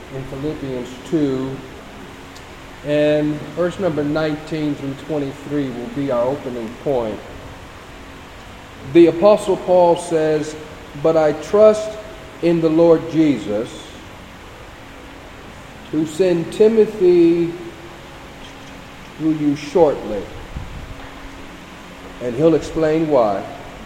in Philippians 2. And verse number 19 through 23 will be our opening point. The Apostle Paul says, "But I trust in the Lord Jesus, to send Timothy to you shortly." And he'll explain why.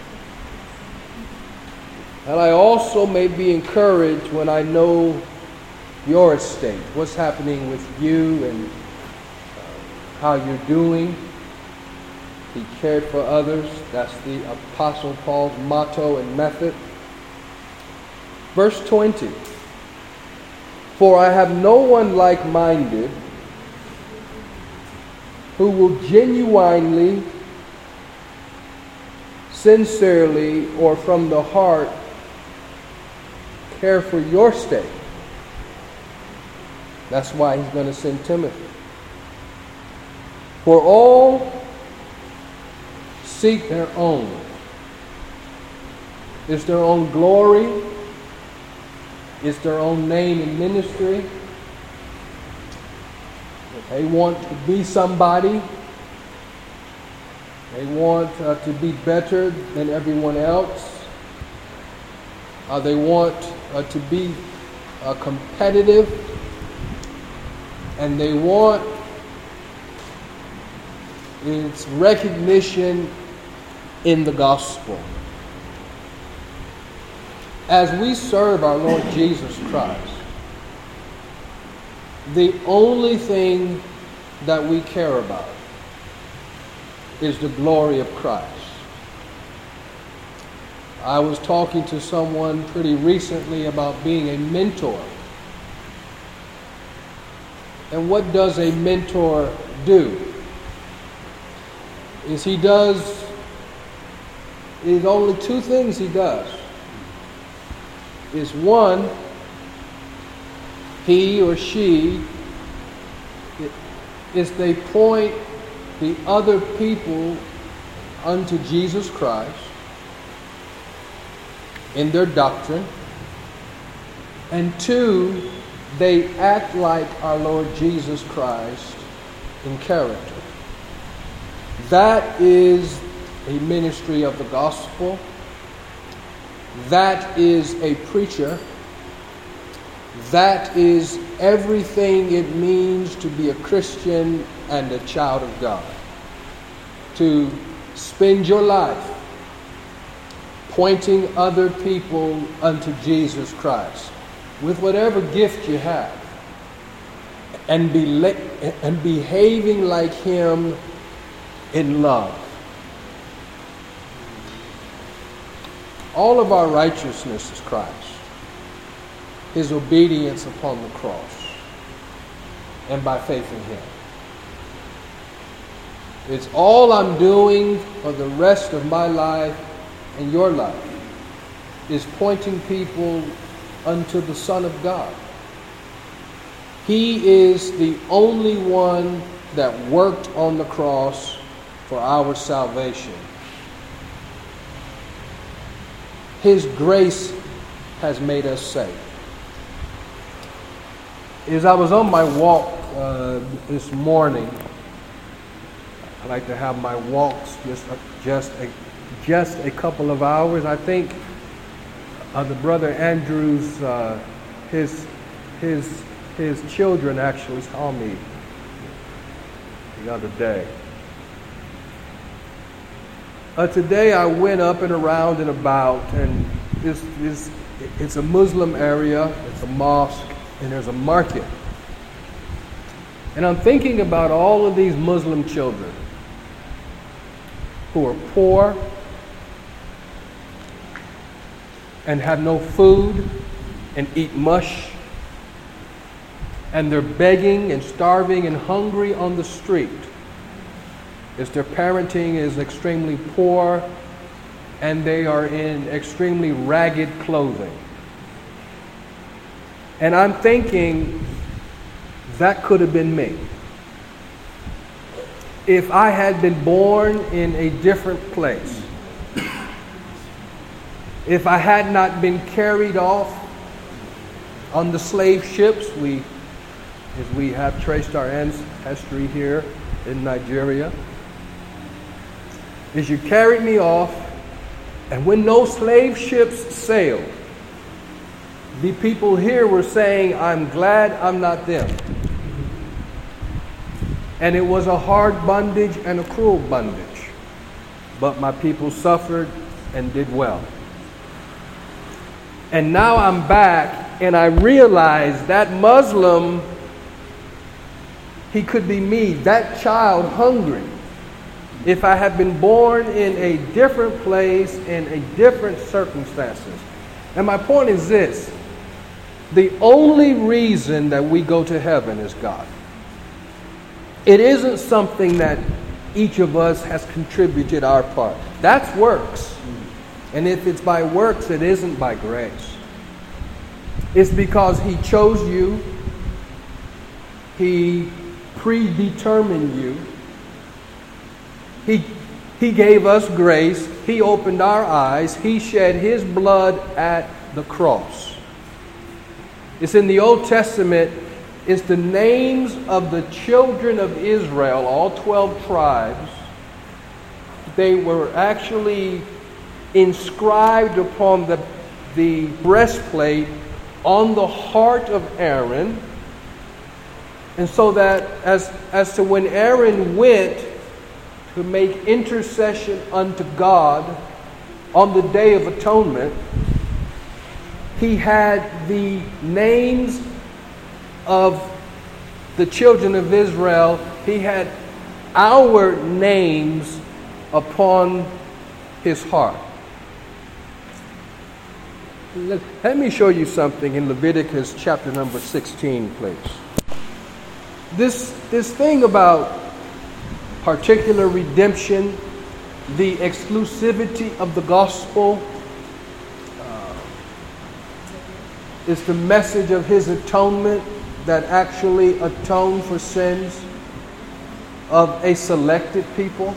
"And I also may be encouraged when I know your estate," what's happening with you and how you're doing. He cared for others. That's the Apostle Paul's motto and method. Verse 20. "For I have no one like-minded who will genuinely, sincerely, or from the heart care for your state." That's why he's going to send Timothy. "For all seek their own." It's their own glory. It's their own name in ministry. They want to be somebody. They want to be better than everyone else. They want to be competitive. And they want its recognition in the gospel. As we serve our Lord Jesus Christ, the only thing that we care about is the glory of Christ. I was talking to someone pretty recently about being a mentor. And what does a mentor do? Is only two things he does. Is one, he or she is they point the other people unto Jesus Christ in their doctrine. And two, they act like our Lord Jesus Christ in character. That is a ministry of the gospel. That is a preacher. That is everything it means to be a Christian and a child of God. To spend your life pointing other people unto Jesus Christ with whatever gift you have, and behaving like Him in love. All of our righteousness is Christ. His obedience upon the cross, and by faith in Him. It's all I'm doing for the rest of my life and your life is pointing people unto the Son of God. He is the only one that worked on the cross for our salvation. His grace has made us safe. As I was on my walk this morning, I like to have my walks just a couple of hours. I think the brother Andrews, his children actually saw me the other day. Today I went up and around and about, and it's a Muslim area, it's a mosque, and there's a market. And I'm thinking about all of these Muslim children who are poor and have no food and eat mush, and they're begging and starving and hungry on the street. As their parenting is extremely poor and they are in extremely ragged clothing. And I'm thinking that could have been me. If I had been born in a different place, if I had not been carried off on the slave ships, as we have traced our ancestry here in Nigeria, is you carried me off, and when those slave ships sailed, the people here were saying, I'm glad I'm not them. And it was a hard bondage and a cruel bondage. But my people suffered and did well. And now I'm back, and I realize that Muslim, he could be me, that child hungry. If I had been born in a different place, in a different circumstances. And my point is this: the only reason that we go to heaven is God. It isn't something that each of us has contributed our part. That's works. And if it's by works, it isn't by grace. It's because He chose you. He predetermined you. He gave us grace. He opened our eyes. He shed His blood at the cross. It's in the Old Testament. It's the names of the children of Israel, all 12 tribes. They were actually inscribed upon the breastplate on the heart of Aaron. And so that as to when Aaron went to make intercession unto God on the Day of Atonement, he had the names of the children of Israel. He had our names upon his heart. Let me show you something in Leviticus chapter number 16, please. This thing about particular redemption, the exclusivity of the gospel, is the message of His atonement that actually atoned for sins of a selected people.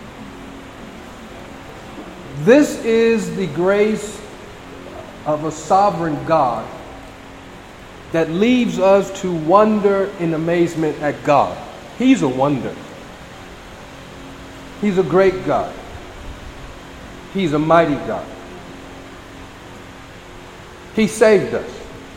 This is the grace of a sovereign God that leaves us to wonder in amazement at God. He's a wonder. He's a great God. He's a mighty God. He saved us.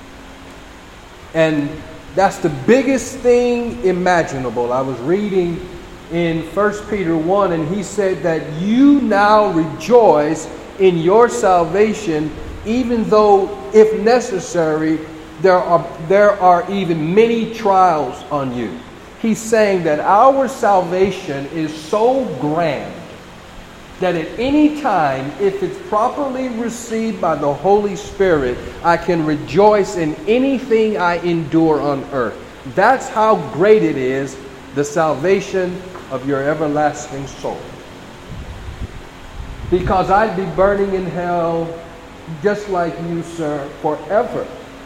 And that's the biggest thing imaginable. I was reading in 1 Peter 1, and he said that you now rejoice in your salvation, even though, if necessary, there are even many trials on you. He's saying that our salvation is so grand that at any time, if it's properly received by the Holy Spirit, I can rejoice in anything I endure on earth. That's how great it is, the salvation of your everlasting soul. Because I'd be burning in hell just like you, sir, forever.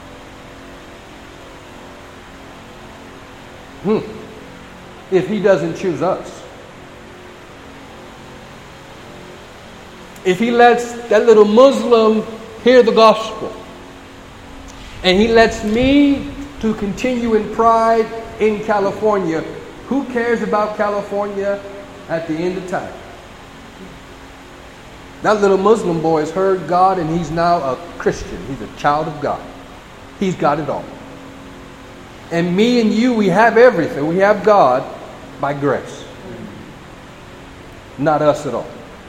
If He doesn't choose us. If He lets that little Muslim hear the gospel, and He lets me to continue in pride in California, who cares about California at the end of time? That little Muslim boy has heard God, and he's now a Christian. He's a child of God. He's got it all. And me and you, we have everything. We have God by grace. Not us at all.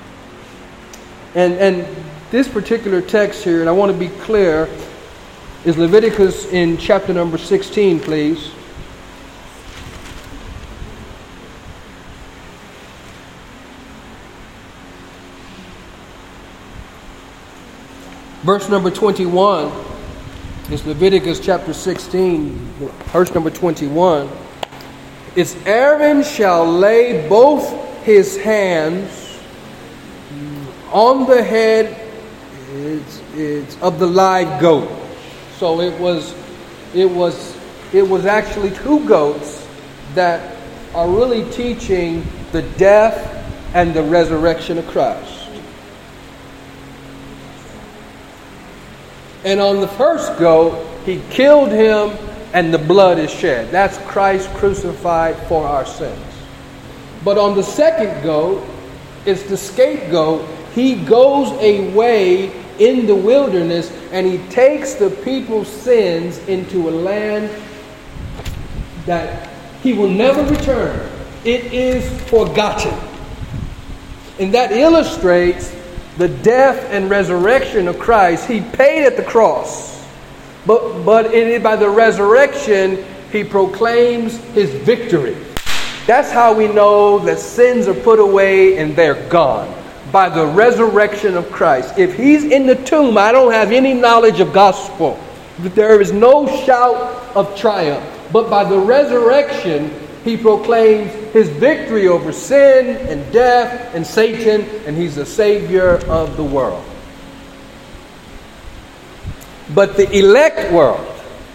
And this particular text here, and I want to be clear, is Leviticus in chapter number 16, please. Verse number 21 is Leviticus chapter 16, verse number 21. It's Aaron shall lay both his hands on the head it's of the live goat. So it was actually two goats that are really teaching the death and the resurrection of Christ. And on the first goat, He killed him, and the blood is shed. That's Christ crucified for our sins. But on the second goat, it's the scapegoat. He goes away in the wilderness, and he takes the people's sins into a land that he will never return. It is forgotten. And that illustrates the death and resurrection of Christ. He paid at the cross. But by the resurrection, he proclaims his victory. That's how we know that sins are put away and they're gone. By the resurrection of Christ. If he's in the tomb, I don't have any knowledge of gospel. There is no shout of triumph. But by the resurrection, he proclaims his victory over sin and death and Satan, and he's the Savior of the world. But the elect world,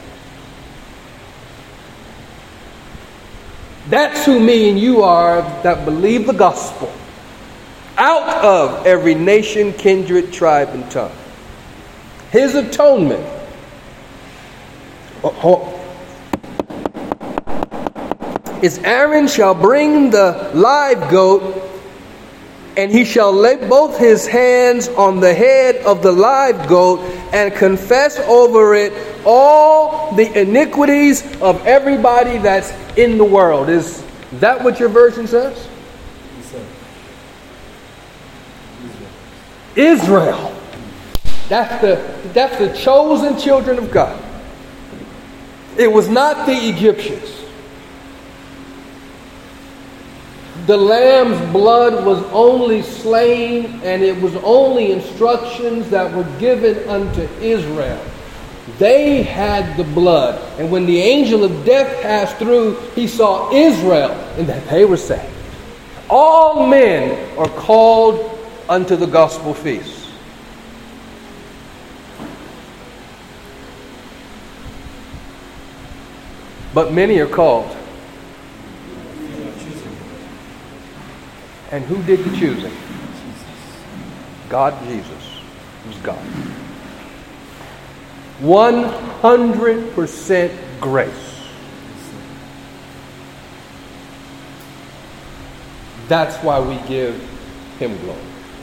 that's who me and you are that believe the gospel. Out of every nation, kindred, tribe, and tongue. His atonement. Is Aaron shall bring the live goat, and he shall lay both his hands on the head of the live goat and confess over it all the iniquities of everybody that's in the world. Is that what your version says? Israel. That's the chosen children of God. It was not the Egyptians. The lamb's blood was only slain, and it was only instructions that were given unto Israel. They had the blood. And when the angel of death passed through, he saw Israel, and that they were saved. All men are called unto the gospel feast. But many are called. And who did the choosing? God, Jesus. It was God. 100% grace. That's why we give him glory.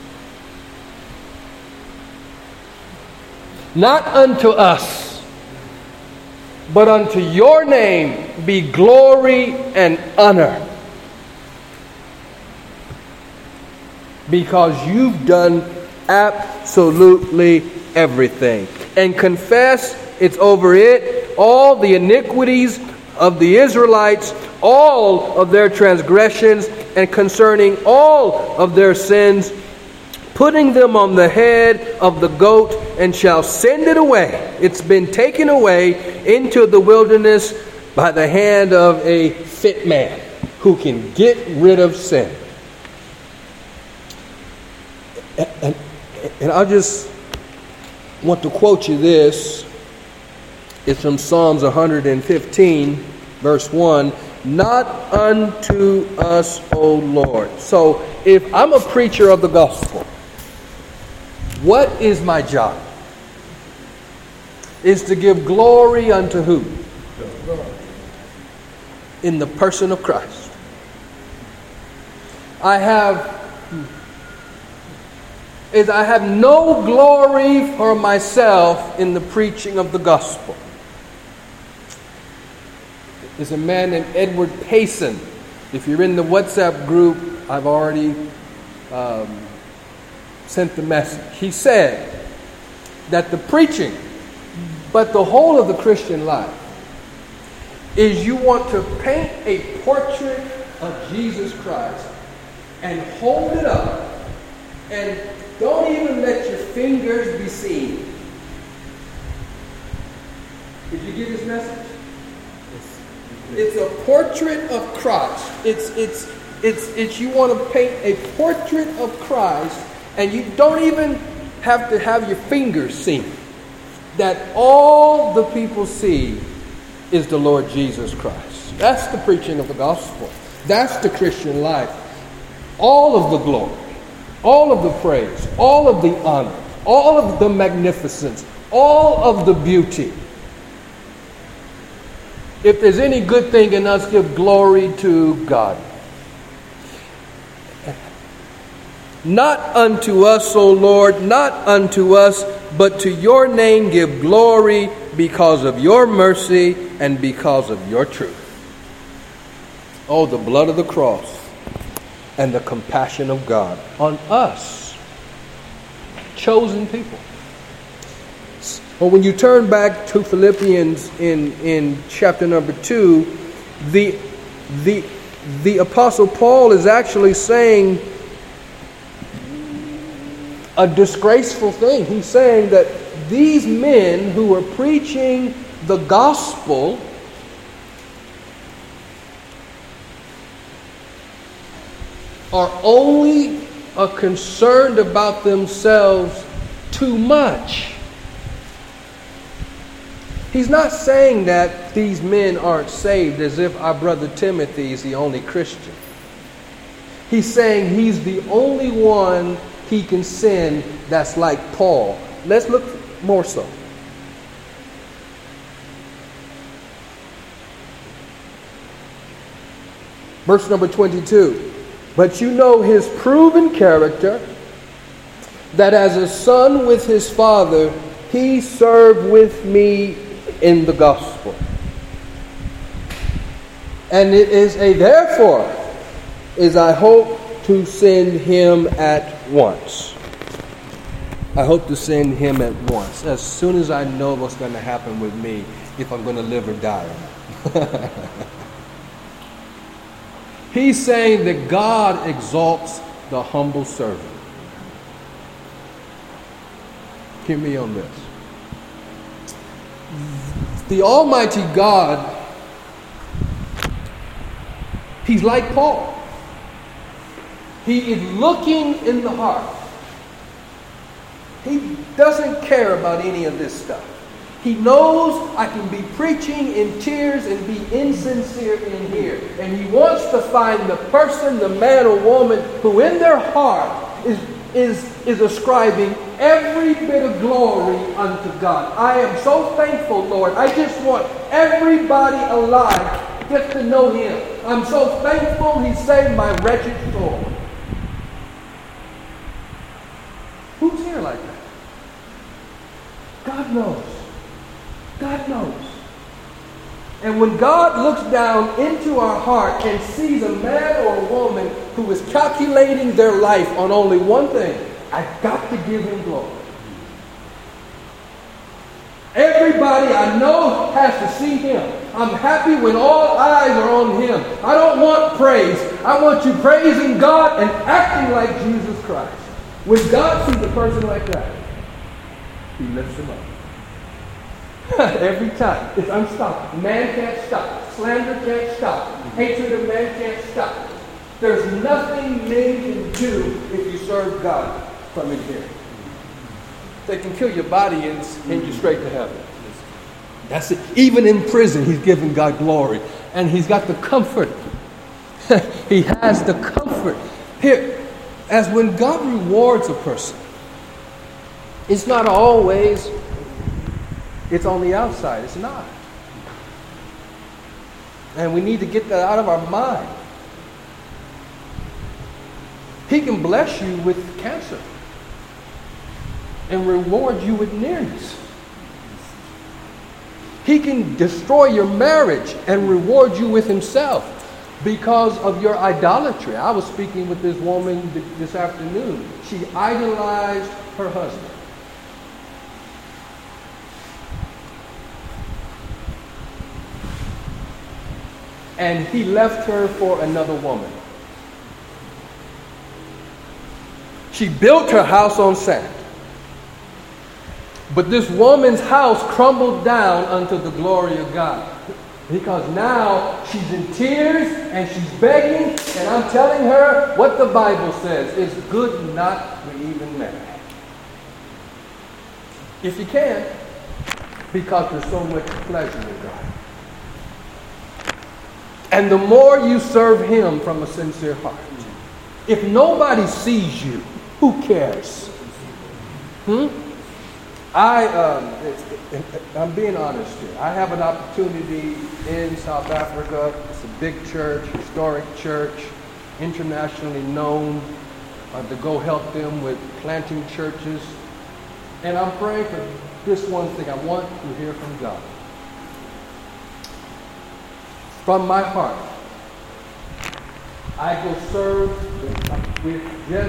Not unto us, but unto your name be glory and honor. Because you've done absolutely everything. And confess, it's over it, all the iniquities of the Israelites, all of their transgressions, and concerning all of their sins, putting them on the head of the goat, and shall send it away. It's been taken away into the wilderness by the hand of a fit man who can get rid of sin. And I just want to quote you this. It's from Psalms 115, verse 1. Not unto us, O Lord. So if I'm a preacher of the gospel, what is my job? Is to give glory unto who? In the person of Christ. I have no glory for myself in the preaching of the gospel. There's a man named Edward Payson. If you're in the WhatsApp group, I've already sent the message. He said that the preaching, but the whole of the Christian life, is you want to paint a portrait of Jesus Christ and hold it up and don't even let your fingers be seen. Did you get this message? It's a portrait of Christ. It's you want to paint a portrait of Christ, and you don't even have to have your fingers seen. That all the people see is the Lord Jesus Christ. That's the preaching of the gospel. That's the Christian life. All of the glory, all of the praise, all of the honor, all of the magnificence, all of the beauty If there's any good thing in us, give glory to God. Not unto us, O Lord, not unto us, but to your name give glory because of your mercy and because of your truth. Oh, the blood of the cross and the compassion of God on us, chosen people. Well, when you turn back to Philippians in chapter number 2, the Apostle Paul is actually saying a disgraceful thing. He's saying that these men who were preaching the gospel are only concerned about themselves too much. He's not saying that these men aren't saved as if our brother Timothy is the only Christian. He's saying he's the only one he can send that's like Paul. Let's look more so. Verse number 22. But you know his proven character, that as a son with his father, he served with me in the gospel. And it is a therefore is I hope to send him at once. I hope to send him at once, as soon as I know what's going to happen with me, if I'm going to live or die. He's saying that God exalts the humble servant. Hear me on this. The Almighty God, He's like Paul. He is looking in the heart. He doesn't care about any of this stuff. He knows I can be preaching in tears and be insincere in here. And he wants to find the person, the man or woman, who in their heart is ascribing every bit of glory unto God. I am so thankful, Lord. I just want everybody alive to get to know him. I'm so thankful he saved my wretched soul. Who's here like that? God knows. God knows. And when God looks down into our heart and sees a man or a woman who is calculating their life on only one thing, I've got to give him glory. Everybody I know has to see him. I'm happy when all eyes are on him. I don't want praise. I want you praising God and acting like Jesus Christ. When God sees a person like that, he lifts him up. Every time. It's unstoppable. Man can't stop. Slander can't stop. Hatred of man can't stop. There's nothing men can do if you serve God from in here. They can kill your body and send you straight to heaven. That's it. Even in prison, he's giving God glory. And he's got the comfort. He has the comfort. Here, as when God rewards a person, it's not always... it's on the outside. It's not. And we need to get that out of our mind. He can bless you with cancer and reward you with nearness. He can destroy your marriage and reward you with himself because of your idolatry. I was speaking with this woman this afternoon. She idolized her husband. And he left her for another woman. She built her house on sand. But this woman's house crumbled down unto the glory of God. Because now she's in tears and she's begging. And I'm telling her what the Bible says. It's good not to even marry. If you can. Because there's so much pleasure in God. And the more you serve him from a sincere heart. If nobody sees you, who cares? I'm being honest here. I have an opportunity in South Africa. It's a big church, historic church, internationally known, to go help them with planting churches. And I'm praying for this one thing. I want to hear from God. From my heart, I go serve with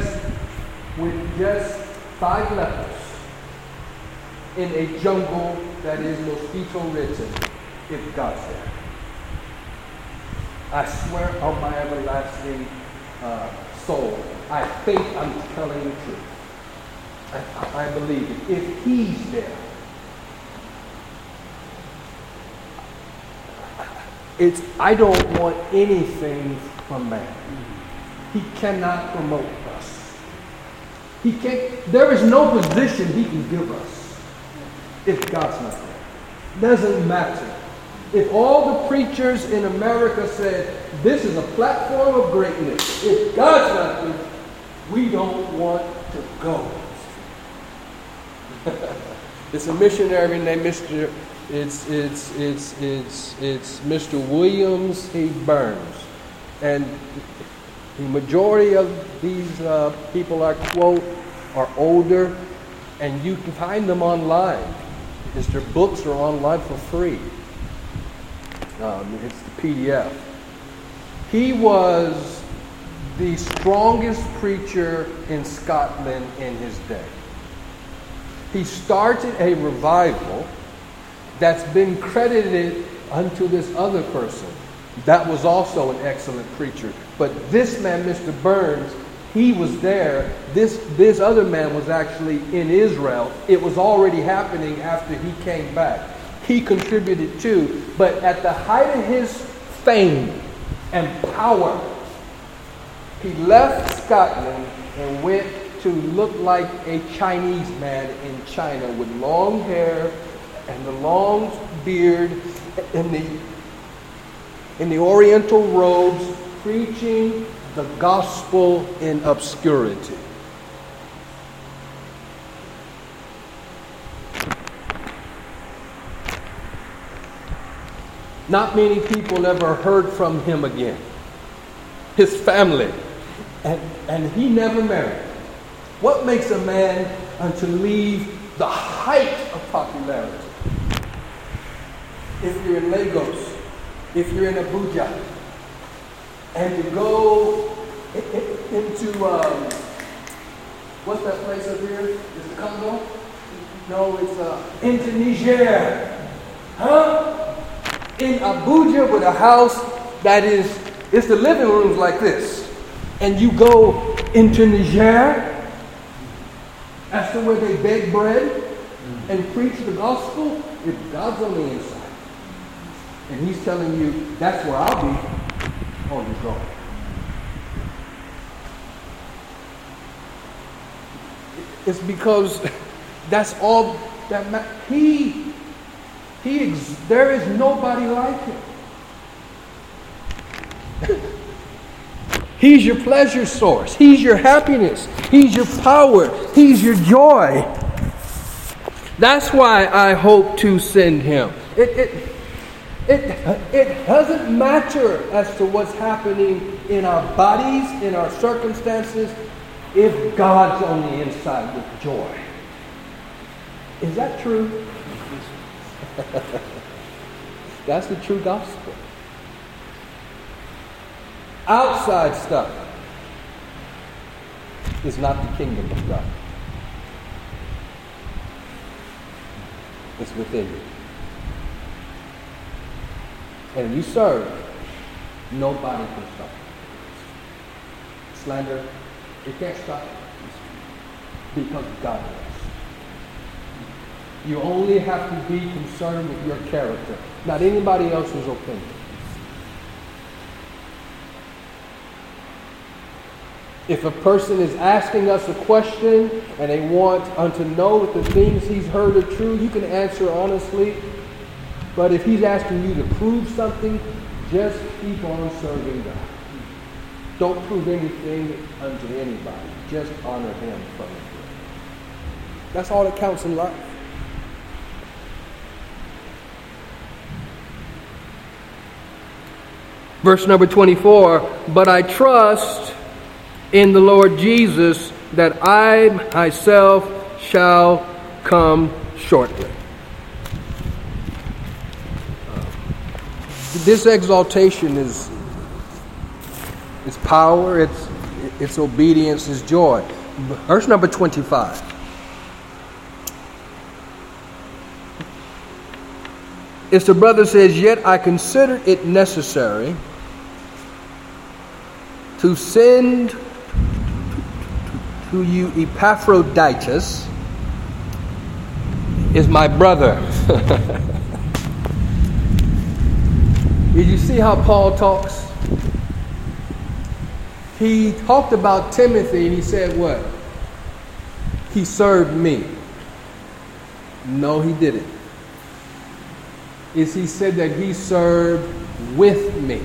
just 5 lepers in a jungle that is mosquito-ridden, if God's there. I swear on my everlasting soul, I think I'm telling the truth. I believe it. If He's there, I don't want anything from man. He cannot promote us. There is no position He can give us if God's not there. Doesn't matter. If all the preachers in America said, this is a platform of greatness, if God's not there, we don't want to go. It's a missionary named Mr. Williams H. Burns. And the majority of these people I quote are older, and you can find them online. Their books are online for free. It's the PDF. He was the strongest preacher in Scotland in his day. He started a revival that's been credited unto this other person that was also an excellent preacher. But this man, Mr. Burns, he was there. This other man was actually in Israel. It was already happening after he came back. He contributed too. But at the height of his fame and power, he left Scotland and went to look like a Chinese man in China with long hair and the long beard and the oriental robes, preaching the gospel in obscurity. Not many people ever heard from him again. His family. And he never married. What makes a man to leave the height of popularity? If you're in Lagos, if you're in Abuja, and to go into, what's that place up here? Is it Congo? No, it's into Niger. Huh? In Abuja with a house that it's the living rooms like this. And you go into Niger, that's the way they bake bread and preach the gospel. If God's on the inside, and He's telling you, that's where I'll be, oh, you're going. It's because that's all that there is nobody like Him. He's your pleasure source. He's your happiness. He's your power. He's your joy. That's why I hope to send Him. It doesn't matter as to what's happening in our bodies, in our circumstances, if God's on the inside with joy. Is that true? That's the true gospel. Outside stuff is not the kingdom of God. It's within you. And you serve, nobody can stop you. Slander, it can't stop you. Because God does. You only have to be concerned with your character, not anybody else's opinion. If a person is asking us a question and they want to know if the things he's heard are true, you can answer honestly. But if he's asking you to prove something, just keep on serving God. Don't prove anything unto anybody. Just honor Him from it. That's all that counts in life. Verse number 24, but I trust in the Lord Jesus that I myself shall come shortly. This exaltation is power, its obedience is joy. Verse number 25. If the brother says, yet I consider it necessary to send to you Epaphroditus, is my brother. Did you see how Paul talks? He talked about Timothy and he said what? He served me. No, he didn't. He said that he served with me.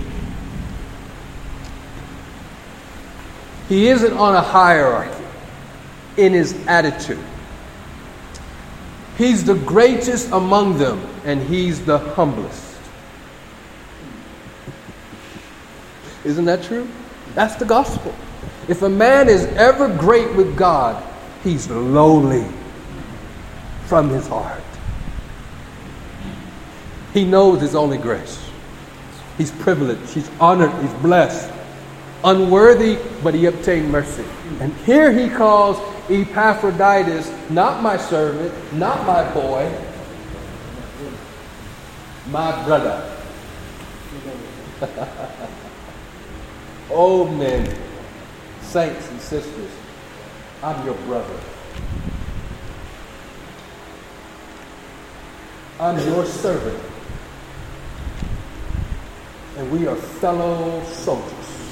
He isn't on a hierarchy in his attitude. He's the greatest among them, and he's the humblest. Isn't that true? That's the gospel. If a man is ever great with God, he's lowly from his heart. He knows his only grace. He's privileged, he's honored, he's blessed. Unworthy, but he obtained mercy. And here he calls Epaphroditus not my servant, not my boy, my brother. Oh men, saints and sisters, I'm your brother. I'm your servant. And we are fellow soldiers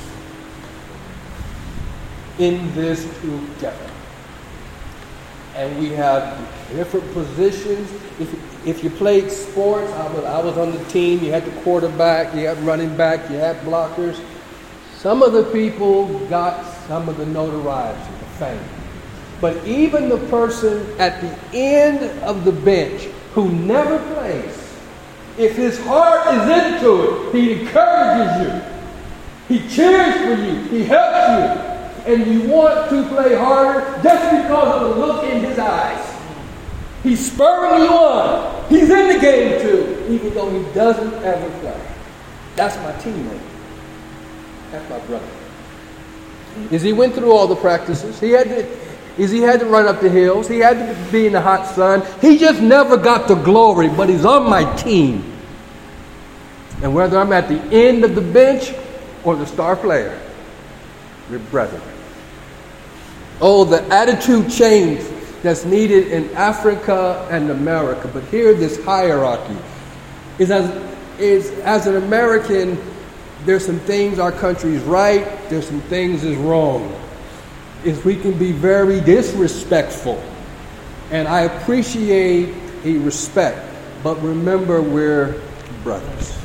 in this together. And we have different positions. If you played sports, I was on the team, you had the quarterback, you had running back, you had blockers. Some of the people got some of the notoriety, the fame. But even the person at the end of the bench who never plays, if his heart is into it, he encourages you. He cheers for you. He helps you. And you want to play harder just because of the look in his eyes. He's spurring you on. He's in the game too, even though he doesn't ever play. That's my teammate. That's my brother. He went through all the practices. He had to run up the hills. He had to be in the hot sun. He just never got the glory, but he's on my team. And whether I'm at the end of the bench or the star player, we're brethren. Oh, the attitude change that's needed in Africa and America. But here, this hierarchy is as an American, there's some things our country is right, there's some things is wrong. Is we can be very disrespectful. And I appreciate a respect, but remember we're brothers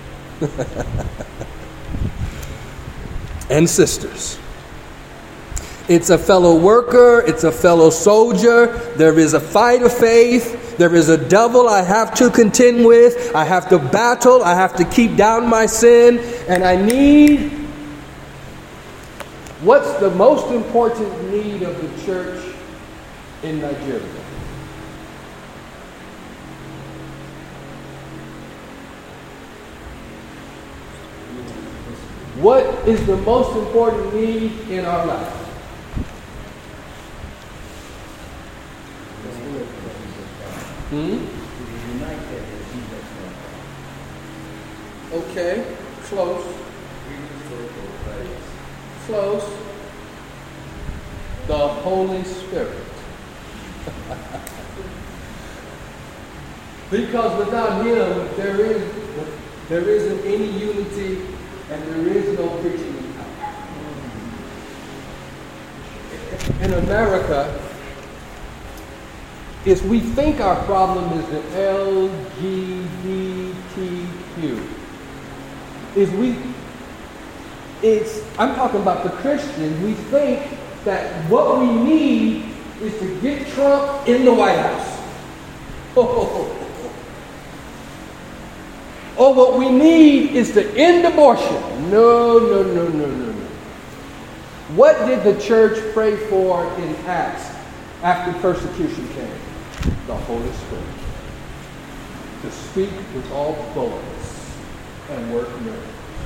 and sisters. It's a fellow worker, it's a fellow soldier. There is a fight of faith. There is a devil I have to contend with. I have to battle. I have to keep down my sin. And I need... What's the most important need of the church in Nigeria? What is the most important need in our life? Okay, close. Close. The Holy Spirit. Because without Him, there isn't any unity and there is no preaching power. In America, is we think our problem is the LGBTQ. I'm talking about the Christians. We think that what we need is to get Trump in the White House. Oh, what we need is to end abortion. No, no, no, no, no, no. What did the church pray for in Acts after persecution came? The Holy Spirit. To speak with all boldness and work miracles.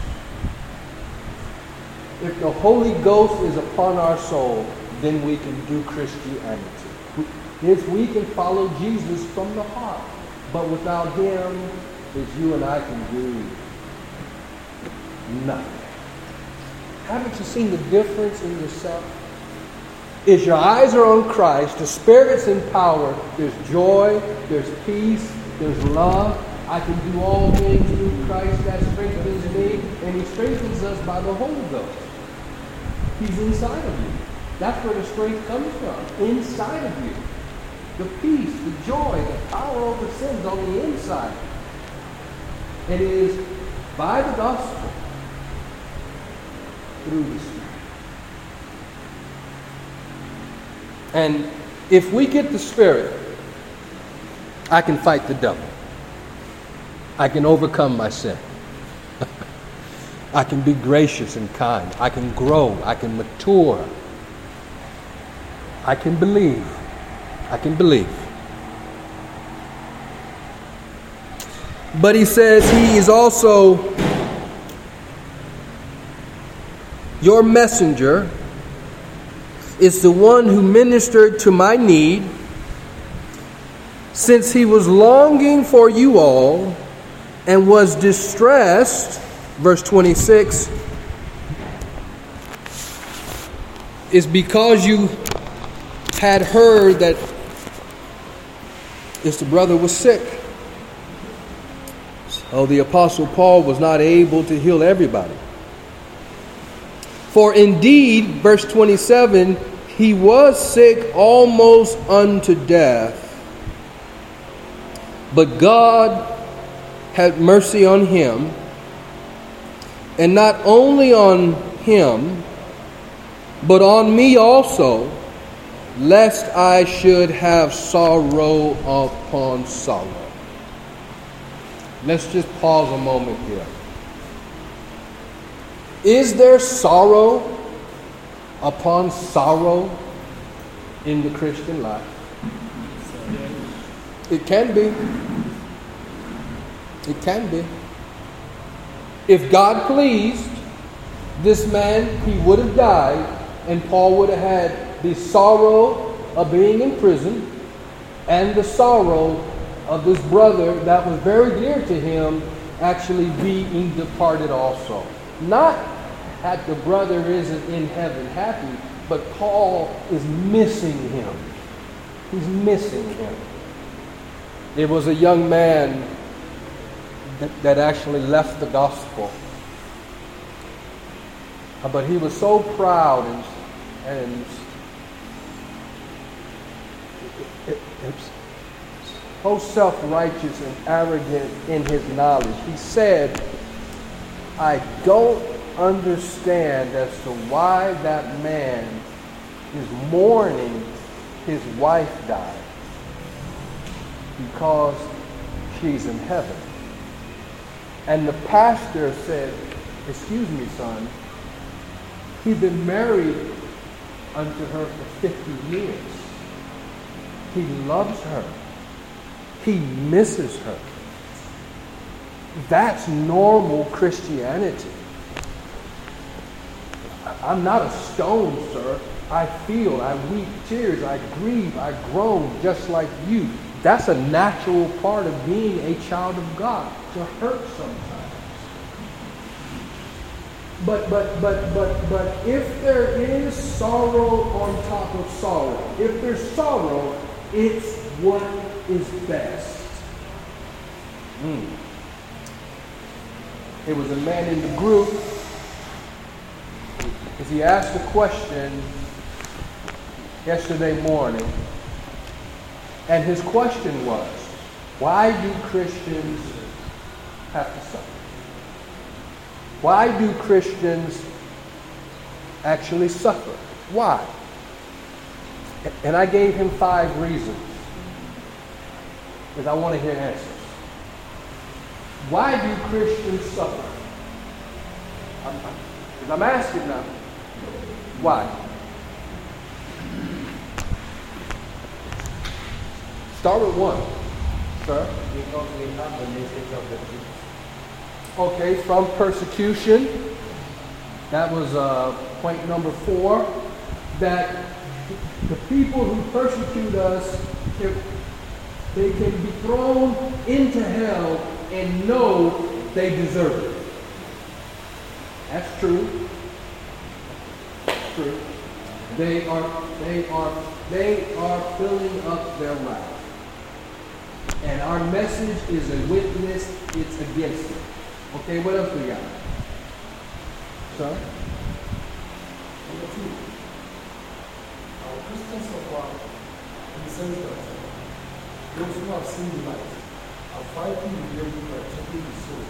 If the Holy Ghost is upon our soul, then we can do Christianity. If we can follow Jesus from the heart. But without Him, as you and I can do nothing. Haven't you seen the difference in yourself? If your eyes are on Christ, the Spirit's in power, there's joy, there's peace, there's love. I can do all things through Christ that strengthens me, and He strengthens us by the Holy Ghost. He's inside of you. That's where the strength comes from, inside of you. The peace, the joy, the power over sins on the inside. It is by the gospel, through the Spirit. And if we get the Spirit, I can fight the devil. I can overcome my sin. I can be gracious and kind. I can grow. I can mature. I can believe. I can believe. But he says he is also your messenger, is the one who ministered to my need, since he was longing for you all and was distressed, verse 26, is because you had heard that the brother was sick. So the Apostle Paul was not able to heal everybody. For indeed, verse 27, he was sick almost unto death. But God had mercy on him, and not only on him, but on me also, lest I should have sorrow upon sorrow. Let's just pause a moment here. Is there sorrow upon sorrow in the Christian life? It can be. It can be. If God pleased, this man, he would have died, and Paul would have had the sorrow of being in prison and the sorrow of this brother that was very dear to him actually being departed also. Not that the brother isn't in heaven happy, but Paul is missing him. He's missing him. It was a young man that actually left the gospel. But he was so proud and so self-righteous and arrogant in his knowledge. He said, I don't understand as to why that man is mourning his wife died, because she's in heaven. And the pastor said, excuse me, son, he's been married unto her for 50 years. He loves her. He misses her. That's normal Christianity. I'm not a stone, sir. I feel, I weep tears, I grieve, I groan just like you. That's a natural part of being a child of God, to hurt sometimes. But if there is sorrow on top of sorrow, if there's sorrow, it's what is best. It was a man in the group, as he asked a question yesterday morning, and his question was, why do Christians have to suffer? Why do Christians actually suffer? Why? And I gave him 5 reasons, because I want to hear answers. Why do Christians suffer? I'm asking now. Why? Start with one, sir. Because we have the message of the truth. Okay, from persecution. That was point number 4. That the people who persecute us, they can be thrown into hell and know they deserve it. That's true. That's true. They are filling up their wrath. And our message is a witness, it's against it. Okay, what else we got? Sir? Number 2, our Christians of God, in the sense that those who have seen the light are fighting the devil by taking the soul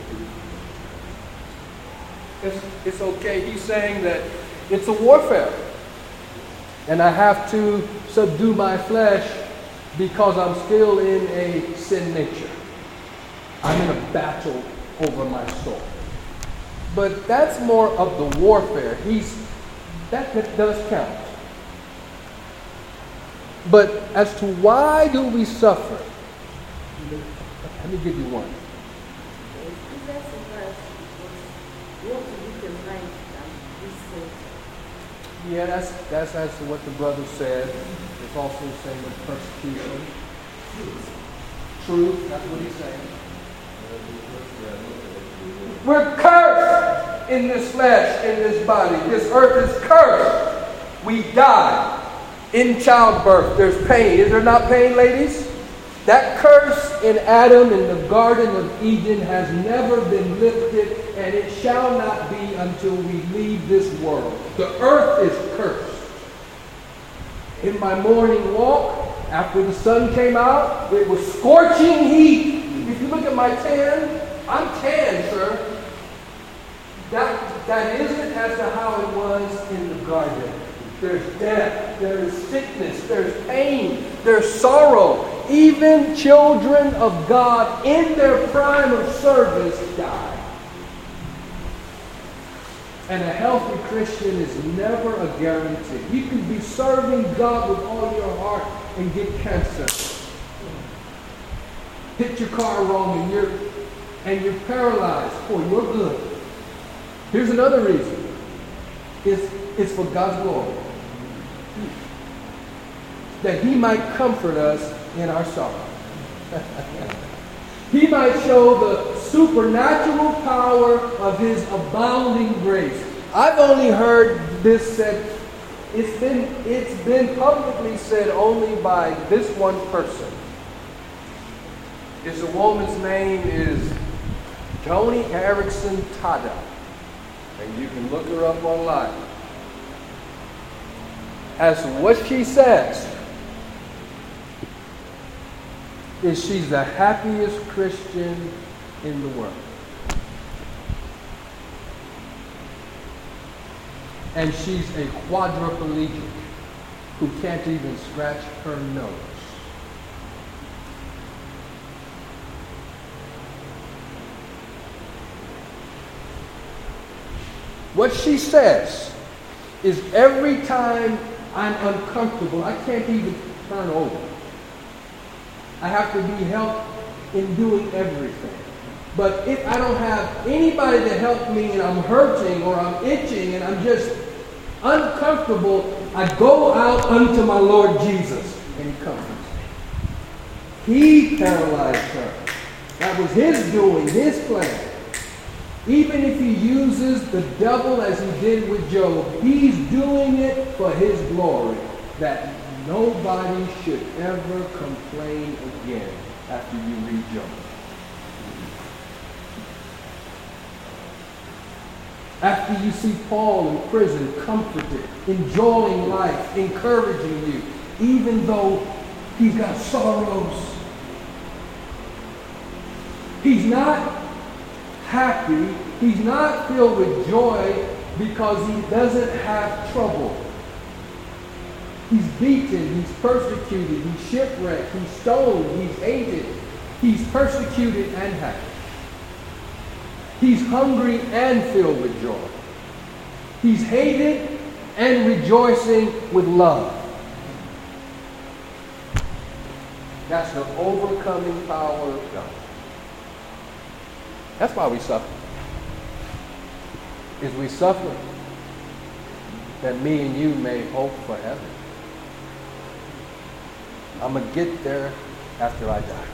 spirit. It's okay. He's saying that it's a warfare. And I have to subdue my flesh because I'm still in a sin nature. I'm in a battle over my soul. But that's more of the warfare. That does count. But as to why do we suffer? Let me give you one. Yeah, that's what the brother said. It's also the same with persecution. Truth, that's what he's saying. We're cursed in this flesh, in this body. This earth is cursed. We die in childbirth. There's pain. Is there not pain, ladies? That curse in Adam in the Garden of Eden has never been lifted, and it shall not be until we leave this world. The earth is cursed. In my morning walk, after the sun came out, it was scorching heat. If you look at my tan, I'm tan, sir. That isn't as to how it was in the garden. There's death, there's sickness, there's pain, there's sorrow. Even children of God in their prime of service die. And a healthy Christian is never a guarantee. You can be serving God with all your heart and get cancer. Hit your car wrong and you're paralyzed. Boy, you're good. Here's another reason. It's for God's glory. That He might comfort us in our sorrow. He might show the supernatural power of His abounding grace. I've only heard this said, it's been publicly said only by this one person. This woman's name is Joni Eareckson Tada. And you can look her up online. As what she says is she's the happiest Christian in the world. And she's a quadriplegic who can't even scratch her nose. What she says is every time I'm uncomfortable, I can't even turn over. I have to be helped in doing everything. But if I don't have anybody to help me and I'm hurting or I'm itching and I'm just uncomfortable, I go out unto my Lord Jesus and He comforts me. He paralyzed her. That was His doing, His plan. Even if He uses the devil as He did with Job, He's doing it for His glory, that nobody should ever complain again after you read Job. After you see Paul in prison, comforted, enjoying life, encouraging you, even though he's got sorrows. He's not happy, he's not filled with joy because he doesn't have trouble. He's beaten, he's persecuted, he's shipwrecked, he's stoned, he's hated, he's persecuted and happy. He's hungry and filled with joy. He's hated and rejoicing with love. That's the overcoming power of God. That's why we suffer. Is we suffer that me and you may hope for heaven. I'm going to get there after I die.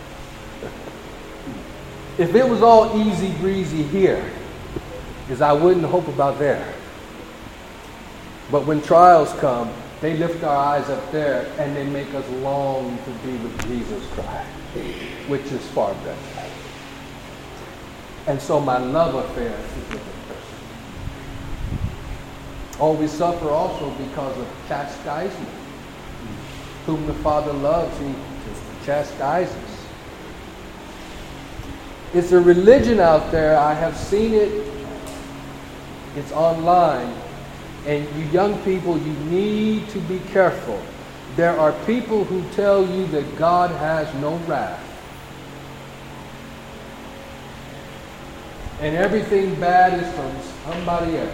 If it was all easy breezy here, is I wouldn't hope about there. But when trials come, they lift our eyes up there and they make us long to be with Jesus Christ, which is far better. And so my love affair is with the person. Oh, we suffer also because of chastisement. Whom the Father loves, He chastises. It's a religion out there. I have seen it. It's online. And you young people, you need to be careful. There are people who tell you that God has no wrath. And everything bad is from somebody else.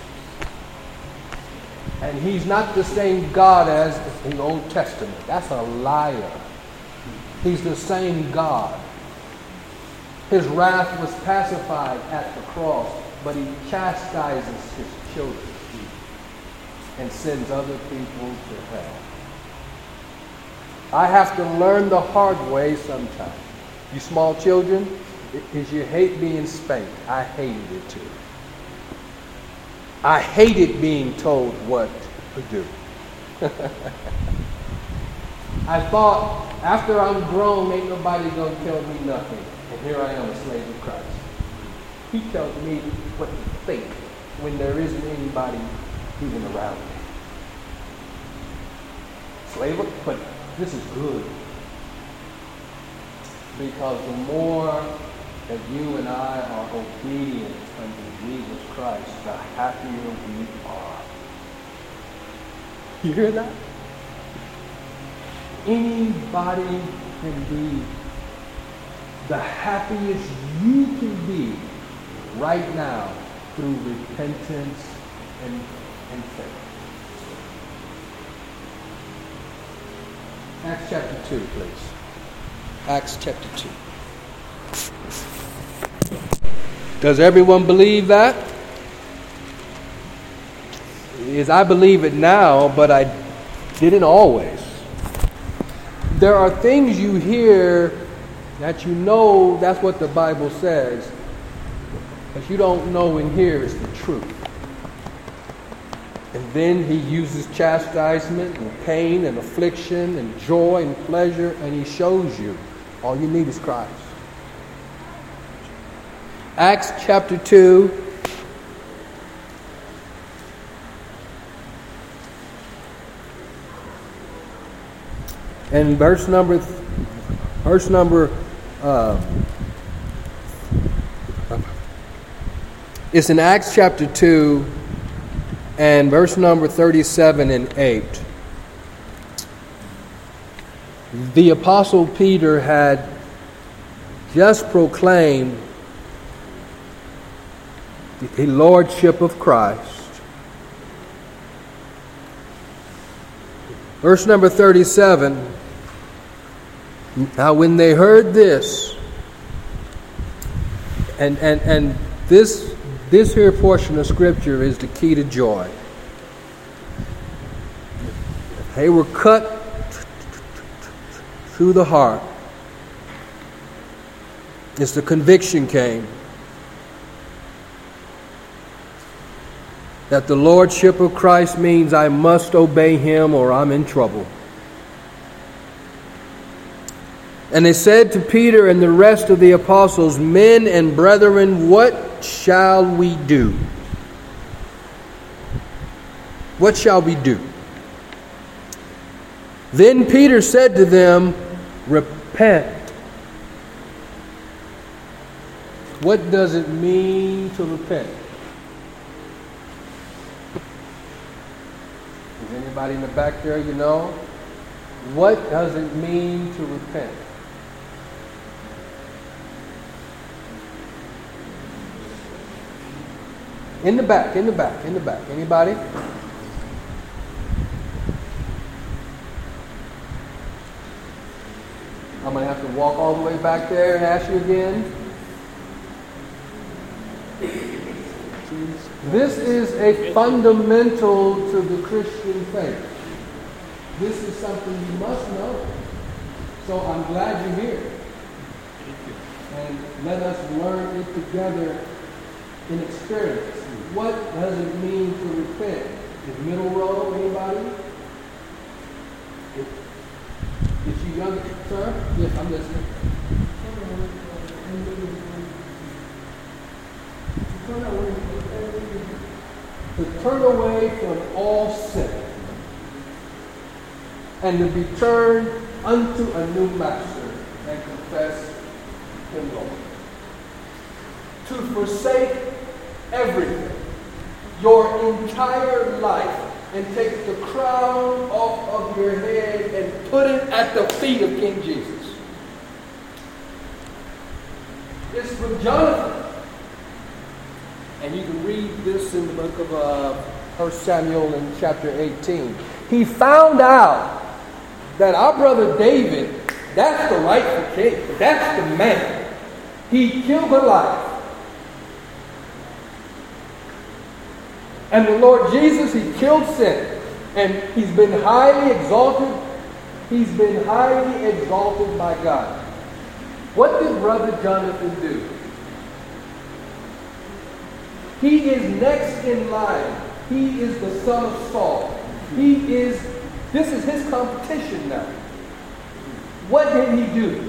And He's not the same God as in the Old Testament. That's a liar. He's the same God. His wrath was pacified at the cross, but He chastises His children and sends other people to hell. I have to learn the hard way sometimes. You small children, is you hate being spanked. I hated it too. I hated being told what to do. I thought, after I'm grown, ain't nobody gonna tell me nothing. And here I am, a slave of Christ. He tells me what to think when there isn't anybody even around me. Slave of, but this is good. Because the more that you and I are obedient unto Jesus Christ, the happier we are. You hear that? Anybody can be the happiest you can be right now through repentance and faith. Acts chapter 2, please. Acts chapter 2. Does everyone believe that? Is I believe it now, but I didn't always. There are things you hear that you know that's what the Bible says, but you don't know and hear is the truth. And then He uses chastisement and pain and affliction and joy and pleasure, and He shows you all you need is Christ. Acts chapter 2. And verse number it's in Acts chapter 2 and verse number 37 and 8. The Apostle Peter had just proclaimed the Lordship of Christ. Verse number 37. Now when they heard this, and this here portion of Scripture is the key to joy. They were cut through the heart. As the conviction came that the Lordship of Christ means I must obey Him or I'm in trouble. And they said to Peter and the rest of the apostles, men and brethren, what shall we do? What shall we do? Then Peter said to them, repent. What does it mean to repent? Is anybody in the back there, you know? What does it mean to repent? In the back, in the back, in the back. Anybody? I'm going to have to walk all the way back there and ask you again. This is a fundamental to the Christian faith. This is something you must know. So I'm glad you're here. And let us learn it together in experience. What does it mean to repent? Is middle row, anybody? Is she young, sir? Yes, I'm listening. To turn away from all sin and to be turned unto a new master and confess him Lord. To forsake everything, your entire life, and take the crown off of your head and put it at the feet of King Jesus. It's for Jonathan. And you can read this in the book of 1 Samuel in chapter 18. He found out that our brother David, that's the rightful king. That's the man. He killed Goliath. And the Lord Jesus, he killed sin. And he's been highly exalted. He's been highly exalted by God. What did Brother Jonathan do? He is next in line. He is the son of Saul. This is his competition now. What did he do?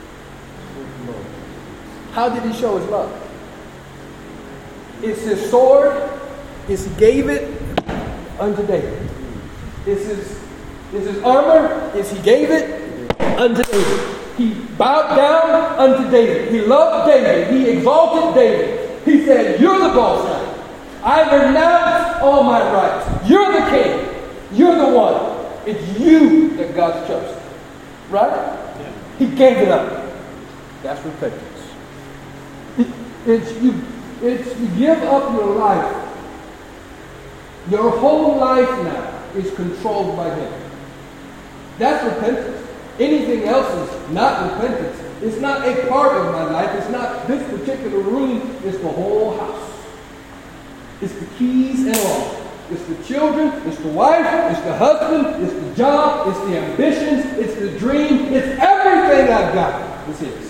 How did he show his love? It's his sword. He gave it unto David. It's his armor. He gave it unto David. He bowed down unto David. He loved David. He exalted David. He said, you're the boss now. I renounce all my rights. You're the king. You're the one. It's you that God's chosen. Right? Yeah. He gave it up. That's repentance. It's you give up your life. Your whole life now is controlled by him. That's repentance. Anything else is not repentance. It's not a part of my life. It's not this particular room. It's the whole house. It's the keys and all. It's the children. It's the wife. It's the husband. It's the job. It's the ambitions. It's the dream. It's everything I've got. It's his.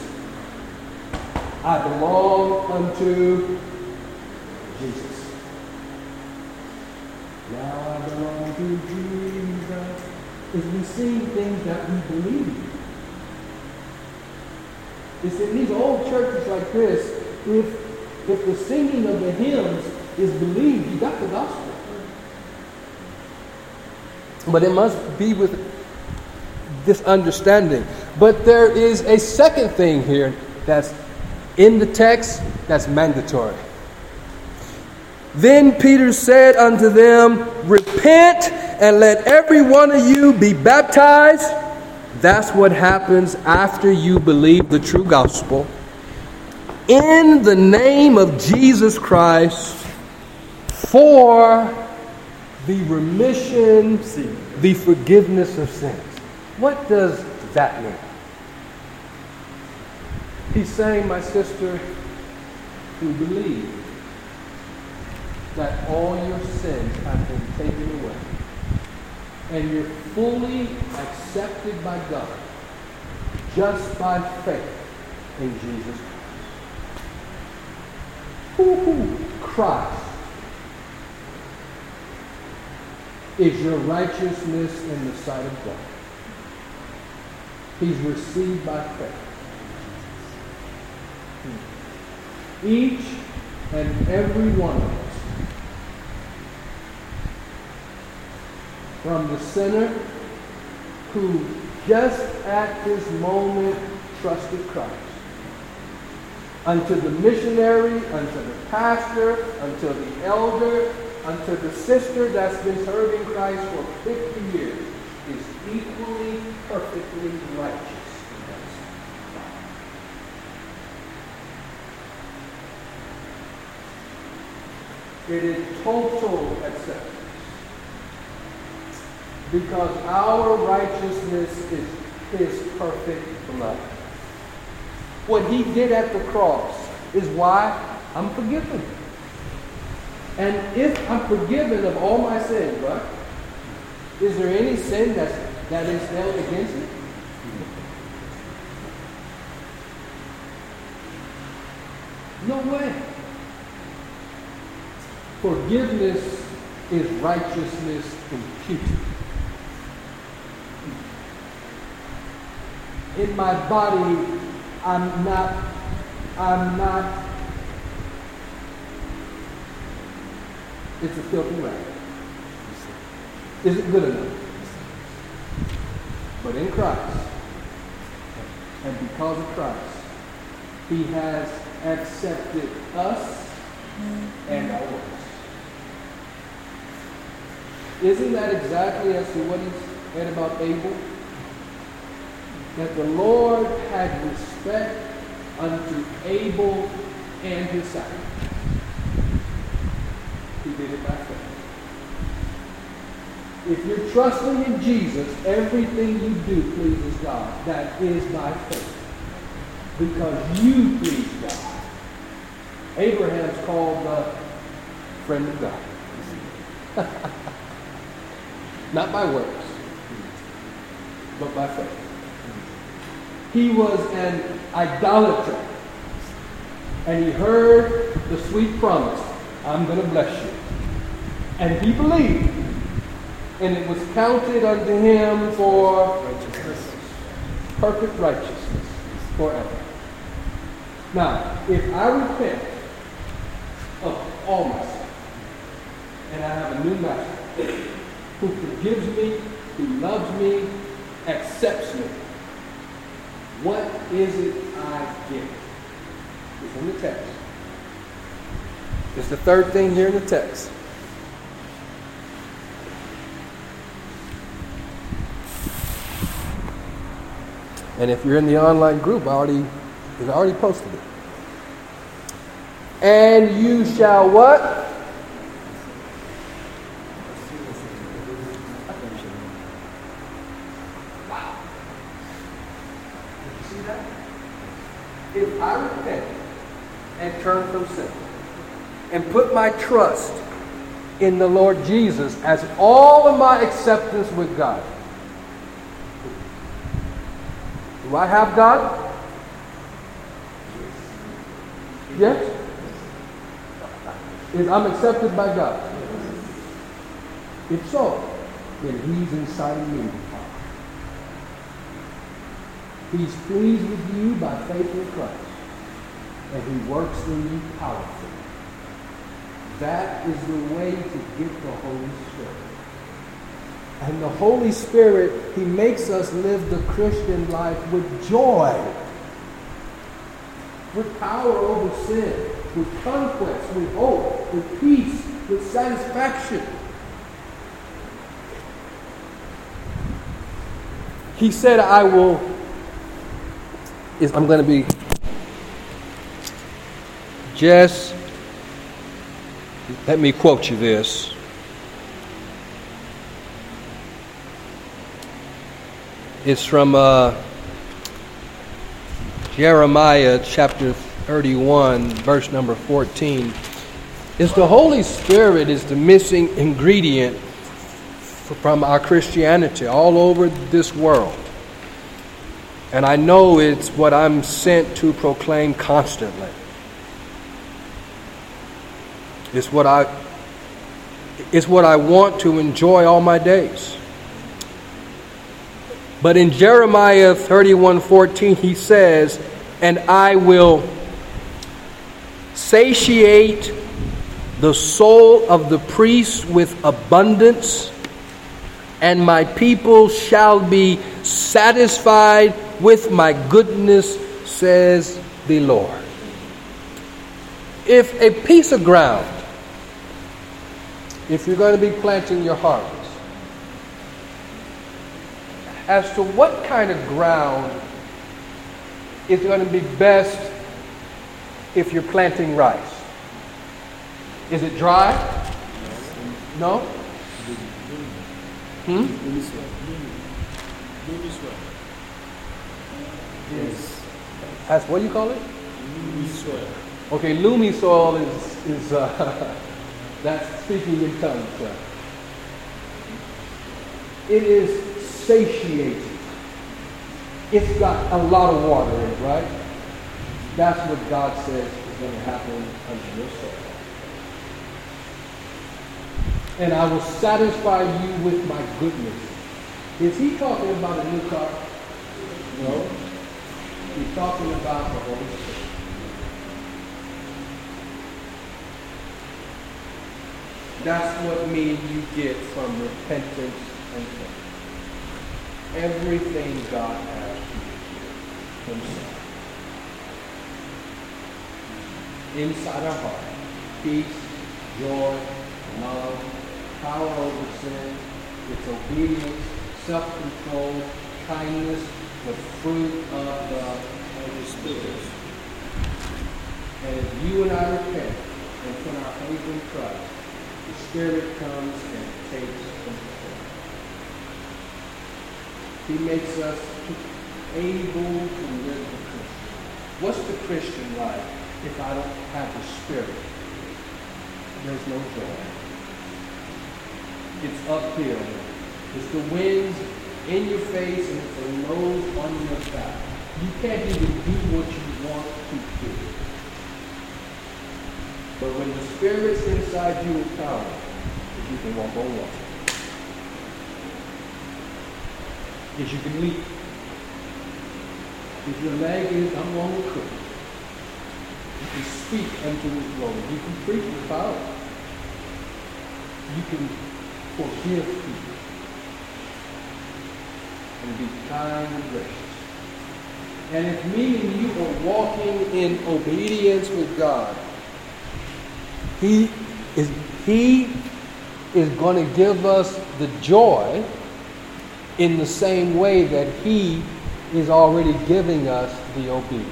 I belong unto Jesus. Now I belong to Jesus. Is we sing things that we believe. It's in these old churches like this, if the singing of the hymns is believed, you got the gospel. But it must be with this understanding. But there is a second thing here that's in the text that's mandatory. Then Peter said unto them, repent and let every one of you be baptized. That's what happens after you believe the true gospel. In the name of Jesus Christ for the remission, the forgiveness of sins. What does that mean? He's saying, my sister, who believe that all your sins have been taken away and you're fully accepted by God just by faith in Jesus Christ. Christ is your righteousness in the sight of God. He's received by faith. Each and every one of us, from the sinner who just at this moment trusted Christ, unto the missionary, unto the pastor, unto the elder, unto the sister that's been serving Christ for 50 years, is equally, perfectly righteous. It is total acceptance. Because our righteousness is His perfect blood. What He did at the cross is why I'm forgiven. And if I'm forgiven of all my sins, right? Is there any sin that is held against me? No way. Forgiveness is righteousness imputed. In my body, I'm not, it's a filthy rag. Is it good enough? But in Christ, and because of Christ, He has accepted us and our works. Isn't that exactly as to what He said about Abel? That the Lord had respect unto Abel and his sacrifice. He did it by faith. If you're trusting in Jesus, everything you do pleases God. That is by faith. Because you please God. Abraham's called the friend of God. Not by works, but by faith. He was an idolater. And he heard the sweet promise, I'm going to bless you. And he believed. And it was counted unto him for righteousness. Perfect righteousness forever. Now, if I repent of all my sins, and I have a new master who forgives me, who loves me, accepts me, what is it I get? It's in the text. It's the third thing here in the text. And if you're in the online group, it's already posted it. And you shall what? Wow. Did you see that? If I repent and turn from sin and put my trust in the Lord Jesus as all of my acceptance with God, do I have God? Yes? I'm accepted by God. If so, then He's inside me. He's pleased with you by faith in Christ. And He works in you powerfully. That is the way to get the Holy Spirit. And the Holy Spirit, He makes us live the Christian life with joy, with power over sin, with conquest, with hope, with peace, with satisfaction. He said, I'm going to be just, let me quote you this. It's from Jeremiah chapter 31, verse number 14. It's the Holy Spirit is the missing ingredient from our Christianity all over this world. And I know it's what I'm sent to proclaim constantly. It's what I want to enjoy all my days. But in Jeremiah 31:14, he says, and I will satiate the soul of the priest with abundance, and my people shall be satisfied with my goodness, says the Lord. If a piece of ground, if you're going to be planting your harvest, as to what kind of ground is going to be best if you're planting rice? Is it dry? No? What do you call it? Loamy soil. Okay, loamy soil is that's speaking in tongues. It is satiated. It's got a lot of water in it, right? That's what God says is going to happen unto your soul. And I will satisfy you with my goodness. Is he talking about a new car? No. He's talking about the Holy Spirit. That's what me and you get from repentance and faith. Everything God has to give himself. Inside our heart, peace, joy, love, power over sin, its obedience, self-control, kindness, the fruit of the Holy Spirit. And if you and I repent and put our faith in Christ, the Spirit comes and takes control. He makes us able to live the Christian. What's the Christian like if I don't have the Spirit? There's no joy. It's uphill. It's the winds in your face and it's the load on your back. You can't even do what you want to do. But when the Spirit's inside you with power, you can walk on water. If you can leap. If your leg is, I'm going to cook. You can speak unto his Lord. You can preach with power. You can forgive people. And be kind and gracious. And if me and you are walking in obedience with God, He is going to give us the joy in the same way that He is already giving us the obedience.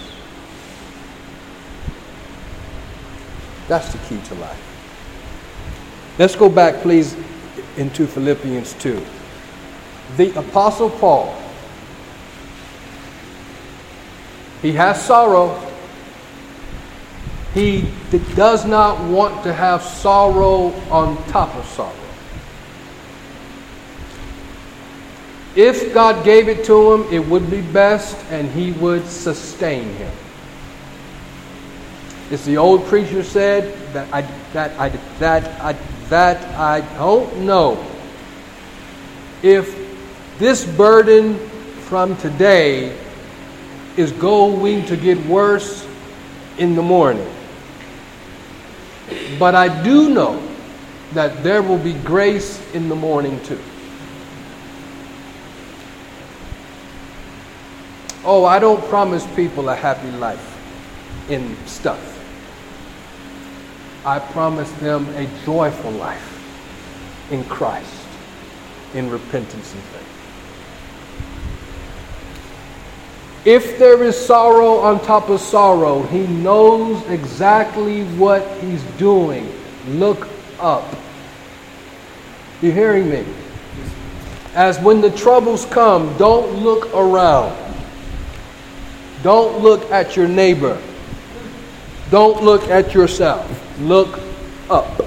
That's the key to life. Let's go back, please, into Philippians 2. The Apostle Paul, he has sorrow. He does not want to have sorrow on top of sorrow. If God gave it to him, it would be best and he would sustain him. As the old preacher said, that I don't know if this burden from today is going to get worse in the morning. But I do know that there will be grace in the morning too. Oh, I don't promise people a happy life in stuff. I promise them a joyful life in Christ, in repentance and faith. If there is sorrow on top of sorrow, he knows exactly what he's doing. Look up. You hearing me? As when the troubles come, don't look around. Don't look at your neighbor. Don't look at yourself. Look up.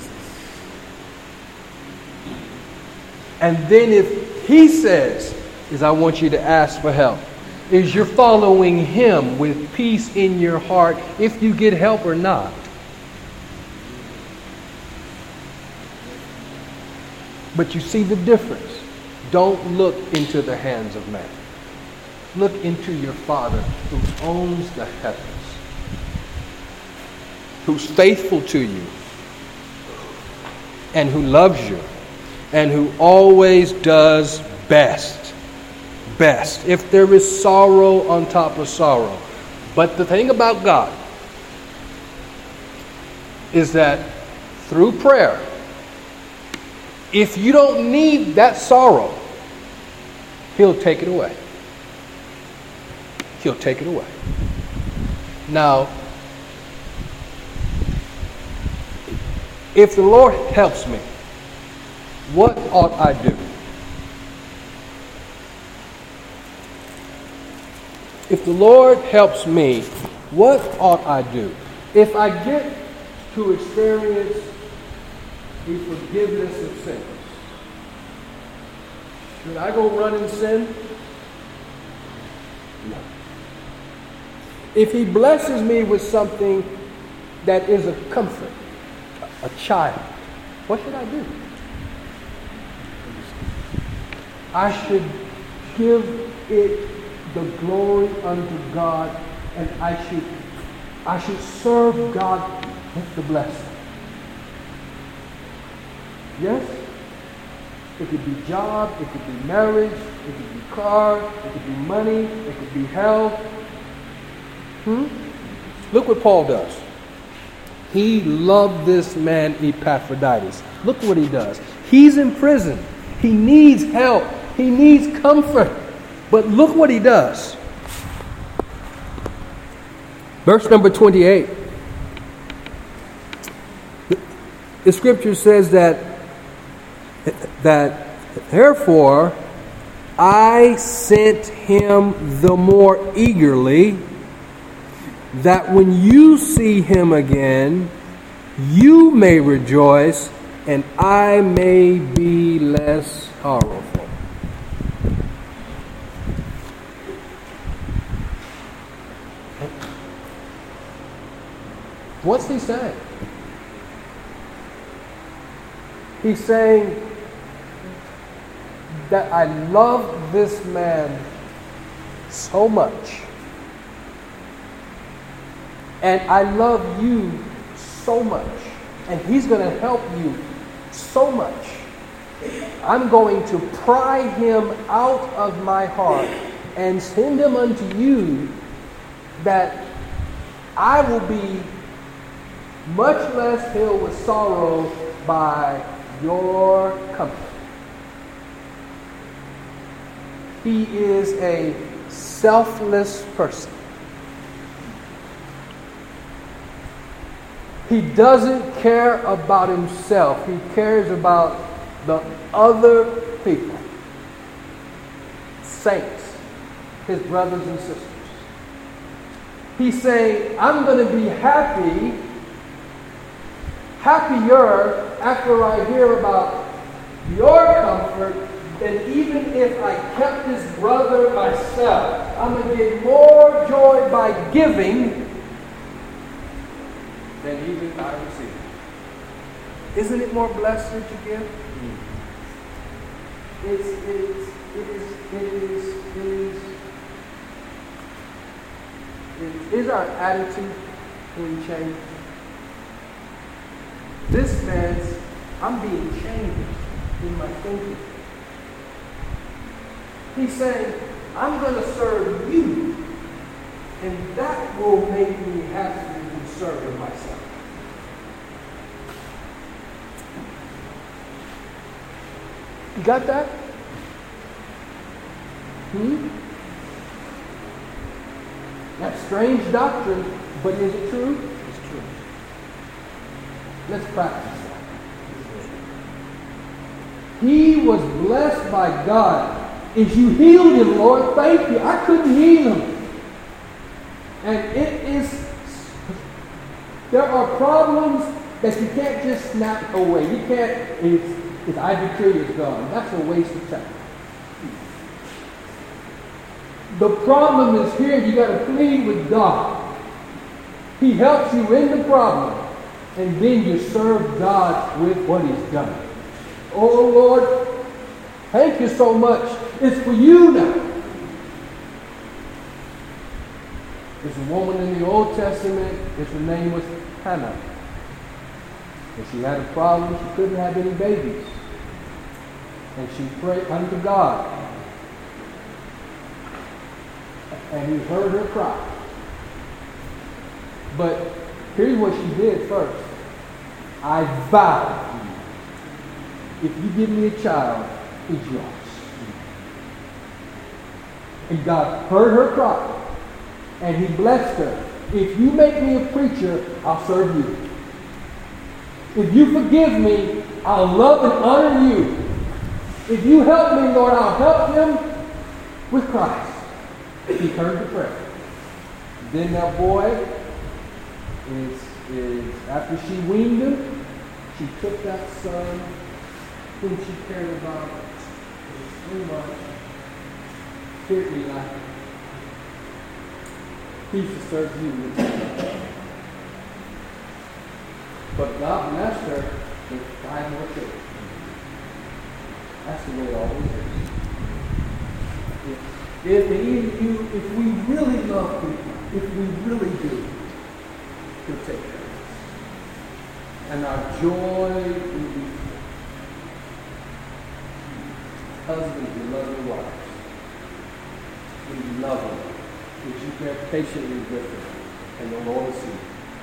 And then if he says, I want you to ask for help, is you're following him with peace in your heart if you get help or not. But you see the difference. Don't look into the hands of man. Look into your Father who owns the heavens, who's faithful to you, and who loves you, and who always does best. Best. If there is sorrow on top of sorrow. But the thing about God is that through prayer, if you don't need that sorrow, He'll take it away. He'll take it away. Now, If the Lord helps me, what ought I do? If the Lord helps me, what ought I do? If I get to experience the forgiveness of sins, should I go run in sin? No. If He blesses me with something that is a comfort, a child, what should I do? I should give it the glory unto God, and I should serve God with the blessing. Yes? It could be job, it could be marriage, it could be car, it could be money, it could be health. Look what Paul does. He loved this man Epaphroditus. Look what he does. He's in prison. He needs help. He needs comfort. But look what he does. Verse number 28. The scripture says that therefore I sent him the more eagerly, that when you see him again, you may rejoice, and I may be less sorrowful. What's he saying? He's saying that I love this man so much, and I love you so much, and he's going to help you so much. I'm going to pry him out of my heart and send him unto you, that I will be much less filled with sorrow by your comfort. He is a selfless person. He doesn't care about himself. He cares about the other people. Saints, his brothers and sisters. He's saying, I'm going to be happier after I hear about your comfort than even if I kept this brother myself. I'm going to get more joy by giving than even I receive. Isn't it more blessed to give? Is our attitude being changed? This man's, I'm being changed in my thinking. He's saying, I'm going to serve you, and that will make me happy in serving myself. You got that? That's strange doctrine, but is it true? It's true. Let's practice that. He was blessed by God. If you healed him, Lord, thank you. I couldn't heal him. And there are problems that you can't just snap away. You can't, if I decree it's gone. That's a waste of time. The problem is here, you got to plead with God. He helps you in the problem, and then you serve God with what He's done. Oh Lord, thank you so much. It's for you now. There's a woman in the Old Testament, her name was Hannah. And she had a problem, she couldn't have any babies. And she prayed unto God. And He heard her cry. But here's what she did first. I vow, if you give me a child, it's yours. And God heard her cry. And He blessed her. If you make me a preacher, I'll serve you. If you forgive me, I'll love and honor you. If you help me, Lord, I'll help him with Christ. He heard the prayer. Then that boy is after she weaned him, she took that son whom she cared about so much. Here, Eli, he used to serve you. But God blessed her with 5 more children. That's the way it always is. If we really love people, if we really do, he'll take care of us. And our joy will be full. Husbands, you love your wives. When you love them, would you bear patiently with them, and the Lord will see you.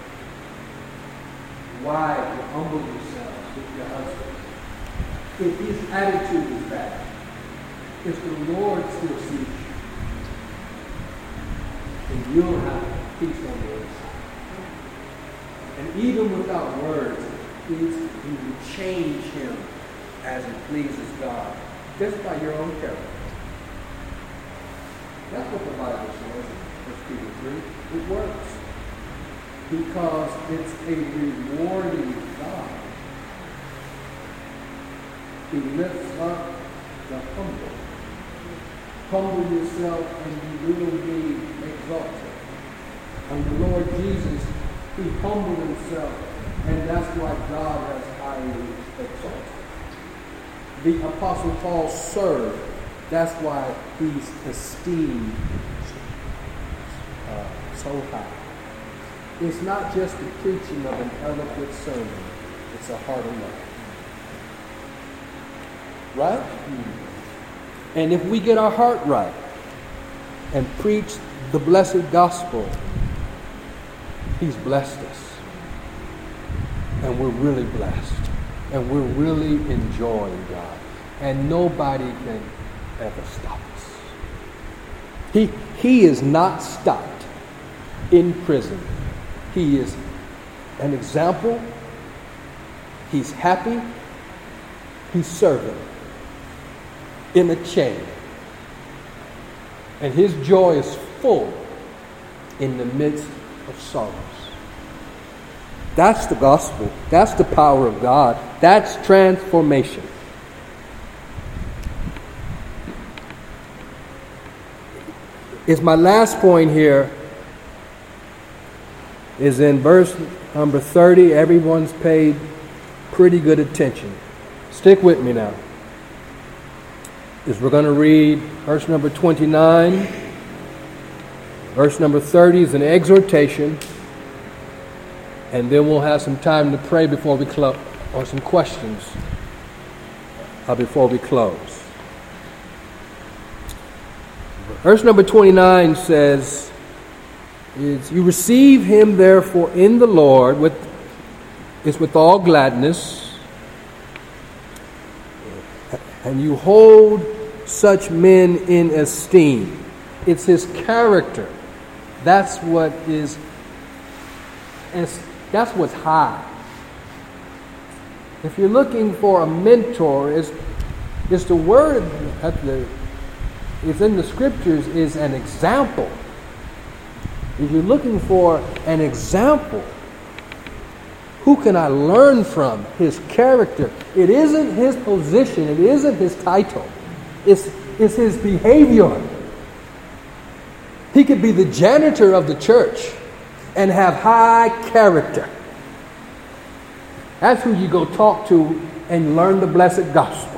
Wives, you humble yourselves with your husbands. If his attitude is bad, if the Lord still sees you, then you'll have peace on the other side. And even without words, he will change him as it pleases God, just by your own character. That's what the Bible says in 1 Peter 3. It works. Because it's a rewarding God. He lifts up the humble. Humble yourself and you will be exalted. And the Lord Jesus, he humbled himself, and that's why God has highly exalted. The Apostle Paul served. That's why he's esteemed so high. It's not just the preaching of an eloquent sermon. It's a heart of love. Right? Mm-hmm. And if we get our heart right and preach the blessed gospel, he's blessed us. And we're really blessed. And we're really enjoying God. And nobody can ever stop us. He is not stopped in prison. He is an example. He's happy. He's serving in a chain. And his joy is full in the midst of sorrows. That's the gospel. That's the power of God. That's transformation. Is my last point here is in verse number 30. Everyone's paid pretty good attention. Stick with me now. We're going to read verse number 29. Verse number 30 is an exhortation. And then we'll have some time to pray before we close, or some questions before we close. Verse number 29 says, you receive him therefore in the Lord with all gladness, and you hold such men in esteem. It's his character. That's what's high. If you're looking for a mentor, it's the word it's in the scriptures is an example. If you're looking for an example, who can I learn from? His character. It isn't his position. It isn't his title. It's his behavior. He could be the janitor of the church and have high character. That's who you go talk to and learn the blessed gospel.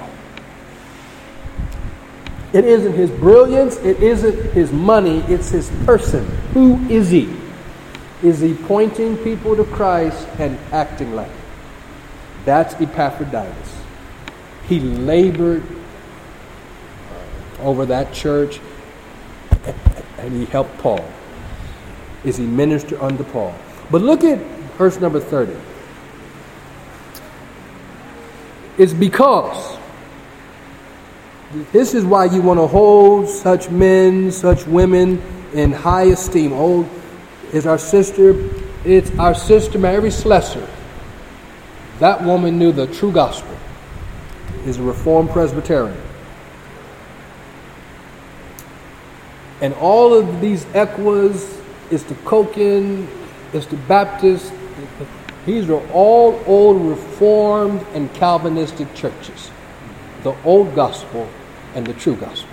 It isn't his brilliance. It isn't his money. It's his person. Who is he? Is he pointing people to Christ and acting like it? That's Epaphroditus. He labored over that church and he helped Paul. Is he ministered unto Paul? But look at verse number 30. It's because this is why you want to hold such men, such women in high esteem. It's our sister Mary Slessor. That woman knew the true gospel. Is a Reformed Presbyterian. And all of these ECWAs, is the Koken, is the Baptist. These are all old Reformed and Calvinistic churches. The old gospel and the true gospel.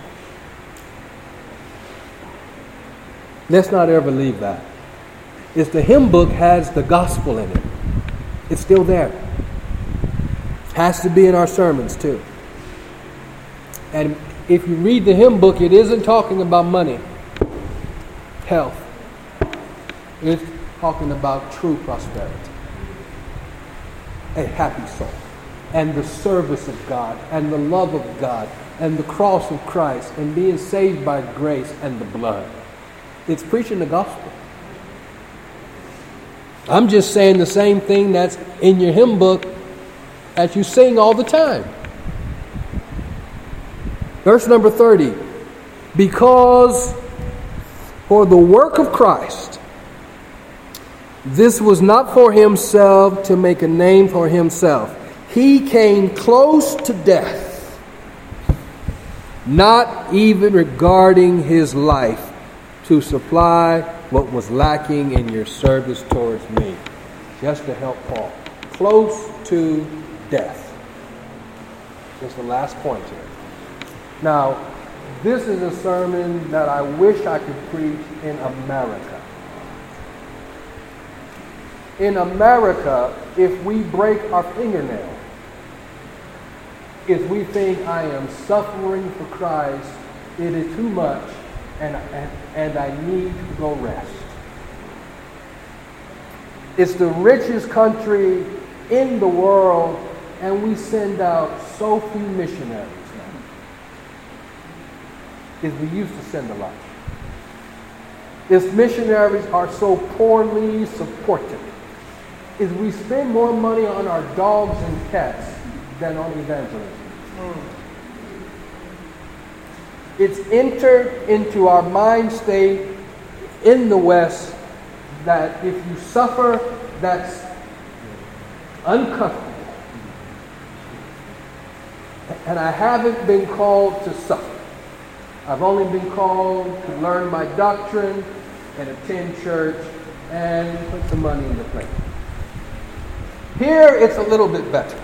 Let's not ever leave that. It's the hymn book has the gospel in it. It's still there. Has to be in our sermons too. And if you read the hymn book, it isn't talking about money, health. It's talking about true prosperity. A happy soul. And the service of God. And the love of God. And the cross of Christ. And being saved by grace and the blood. It's preaching the gospel. I'm just saying the same thing that's in your hymn book as you sing all the time. Verse number 30. Because for the work of Christ, this was not for himself to make a name for himself. He came close to death, not even regarding his life, to supply what was lacking in your service towards me. Just to help Paul. Close to death. Just the last point here. Now, this is a sermon that I wish I could preach in America. In America, if we break our fingernail, if we think I am suffering for Christ, it is too much, and I need to go rest. It's the richest country in the world, and we send out so few missionaries now. Because we used to send a lot. Its missionaries are so poorly supported. Is we spend more money on our dogs and cats than on evangelism. It's entered into our mind state in the West that if you suffer, that's uncomfortable. And I haven't been called to suffer. I've only been called to learn my doctrine and attend church and put some money in the plate. Here it's a little bit better.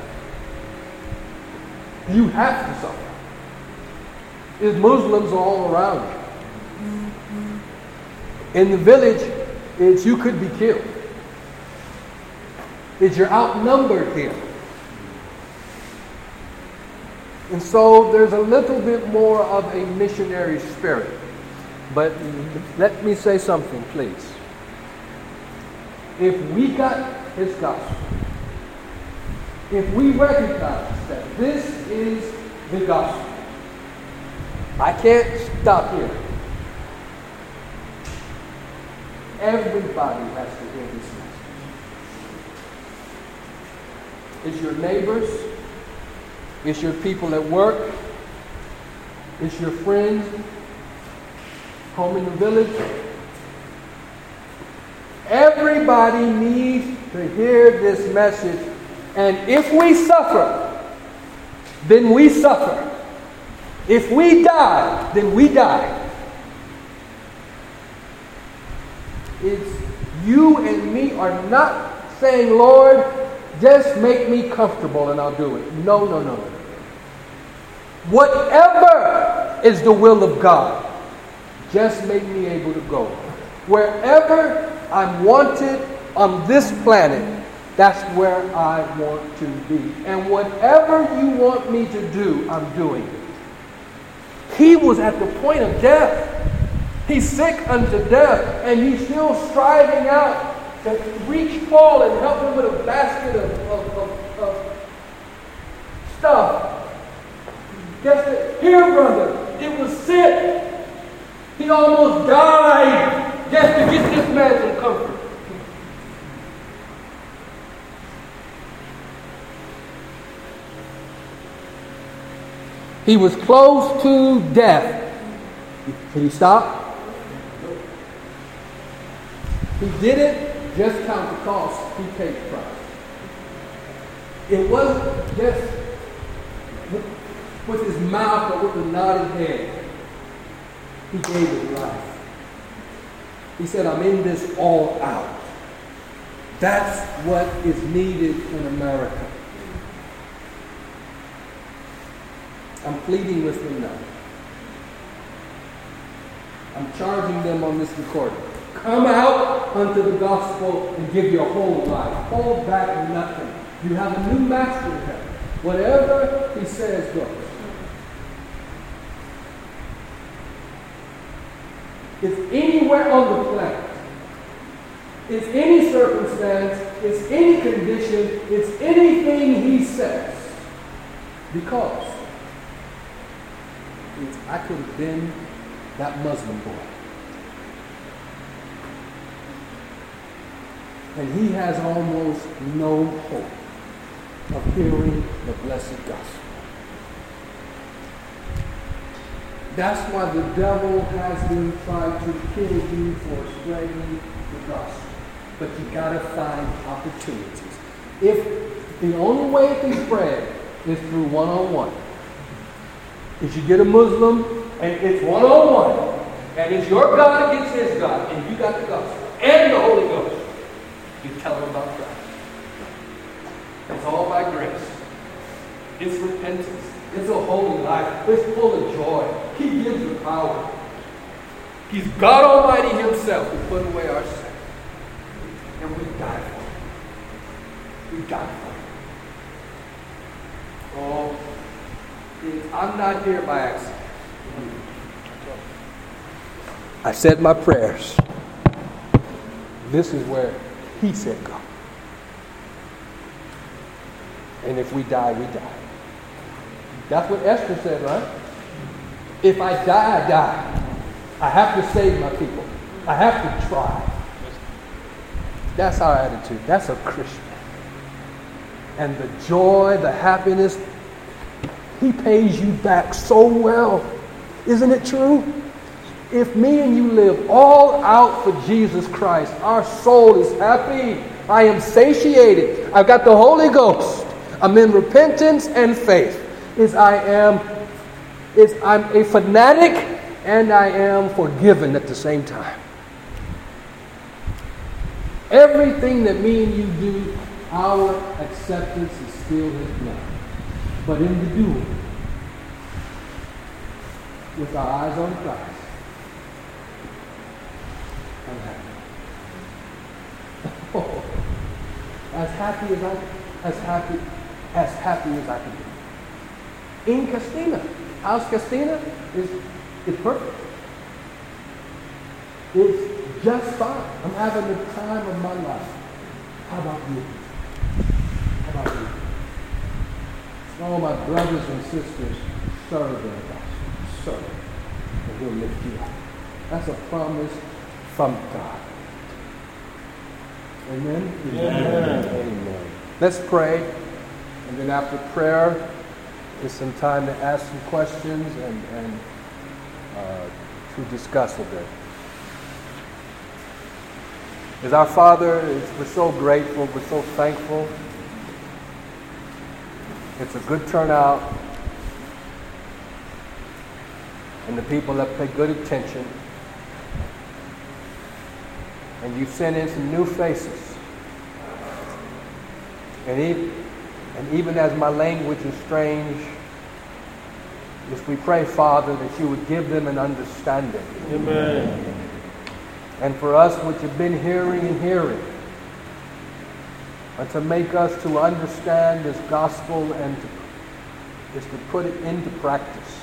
You have to suffer. There's Muslims all around you. In the village, it's you could be killed. It's you're outnumbered here. And so there's a little bit more of a missionary spirit. But let me say something, please. If we got his gospel, if we recognize that this is the gospel, I can't stop here. Everybody has to hear this message. It's your neighbors. It's your people at work. It's your friends home in the village. Everybody needs to hear this message. And if we suffer, then we suffer. If we die, then we die. It's you and me are not saying, Lord, just make me comfortable and I'll do it. No. Whatever is the will of God, just make me able to go. Wherever I'm wanted on this planet, that's where I want to be. And whatever you want me to do, I'm doing it. He was at the point of death. He's sick unto death, and he's still striving out to reach Paul and help him with a basket of stuff. Here, brother, it was sick. He almost died just to get this man some comfort. He was close to death. Can he stop? He didn't just count the cost. He paid the price. It wasn't just with his mouth or with a nodded head. He gave his life. He said, I'm in this all out. That's what is needed in America. I'm pleading with them now. I'm charging them on this recording. Come out unto the gospel and give your whole life. Hold back nothing. You have a new master in heaven. Whatever he says goes. It's anywhere on the planet. It's any circumstance. It's any condition. It's anything he says. Because I could have been that Muslim boy. And he has almost no hope of hearing the blessed gospel. That's why the devil has been trying to kill you for spreading the gospel. But you gotta find opportunities. If the only way it can spread is through one-on-one. If you get a Muslim and it's one-on-one, and it's your God against his God, and you got the gospel and the Holy Ghost, you tell them about Christ. It's all by grace. It's repentance. It's a holy life. It's full of joy. He gives the power. He's God Almighty himself who put away our sin. And we die for it. We die for it. Oh, I'm not here by accident. I said my prayers. This is where he said go. And if we die, we die. That's what Esther said, right? If I die, I die. I have to save my people. I have to try. That's our attitude. That's a Christian. And the joy, the happiness, he pays you back so well. Isn't it true? If me and you live all out for Jesus Christ, our soul is happy. I am satiated. I've got the Holy Ghost. I'm in repentance and faith. I'm a fanatic and I am forgiven at the same time. Everything that me and you do, our acceptance is still his blood. But in the doing, with our eyes on Christ, I'm happy. Oh, as happy as I can be. In Castina. How's Castina? It's perfect. It's just fine. I'm having the time of my life. How about you? How about you? All my brothers and sisters serve their gospel. Serve. And he'll lift you up. That's a promise from God. Amen? Amen. Amen. Let's pray. And then after prayer, there's some time to ask some questions and to discuss a bit. As our Father, we're so grateful, we're so thankful. It's a good turnout. And the people have paid good attention. And you've sent in some new faces. And even as my language is strange, just we pray, Father, that you would give them an understanding. Amen. And for us, which have been hearing and hearing, and to make us to understand this gospel and to put it into practice.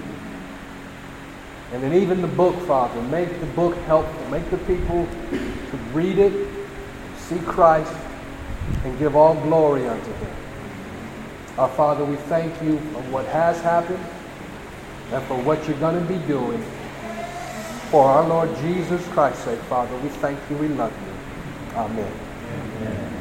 And then even the book, Father, make the book helpful. Make the people to read it, see Christ, and give all glory unto him. Our Father, we thank you for what has happened and for what you're going to be doing. For our Lord Jesus Christ's sake, Father, we thank you, we love you. Amen. Amen.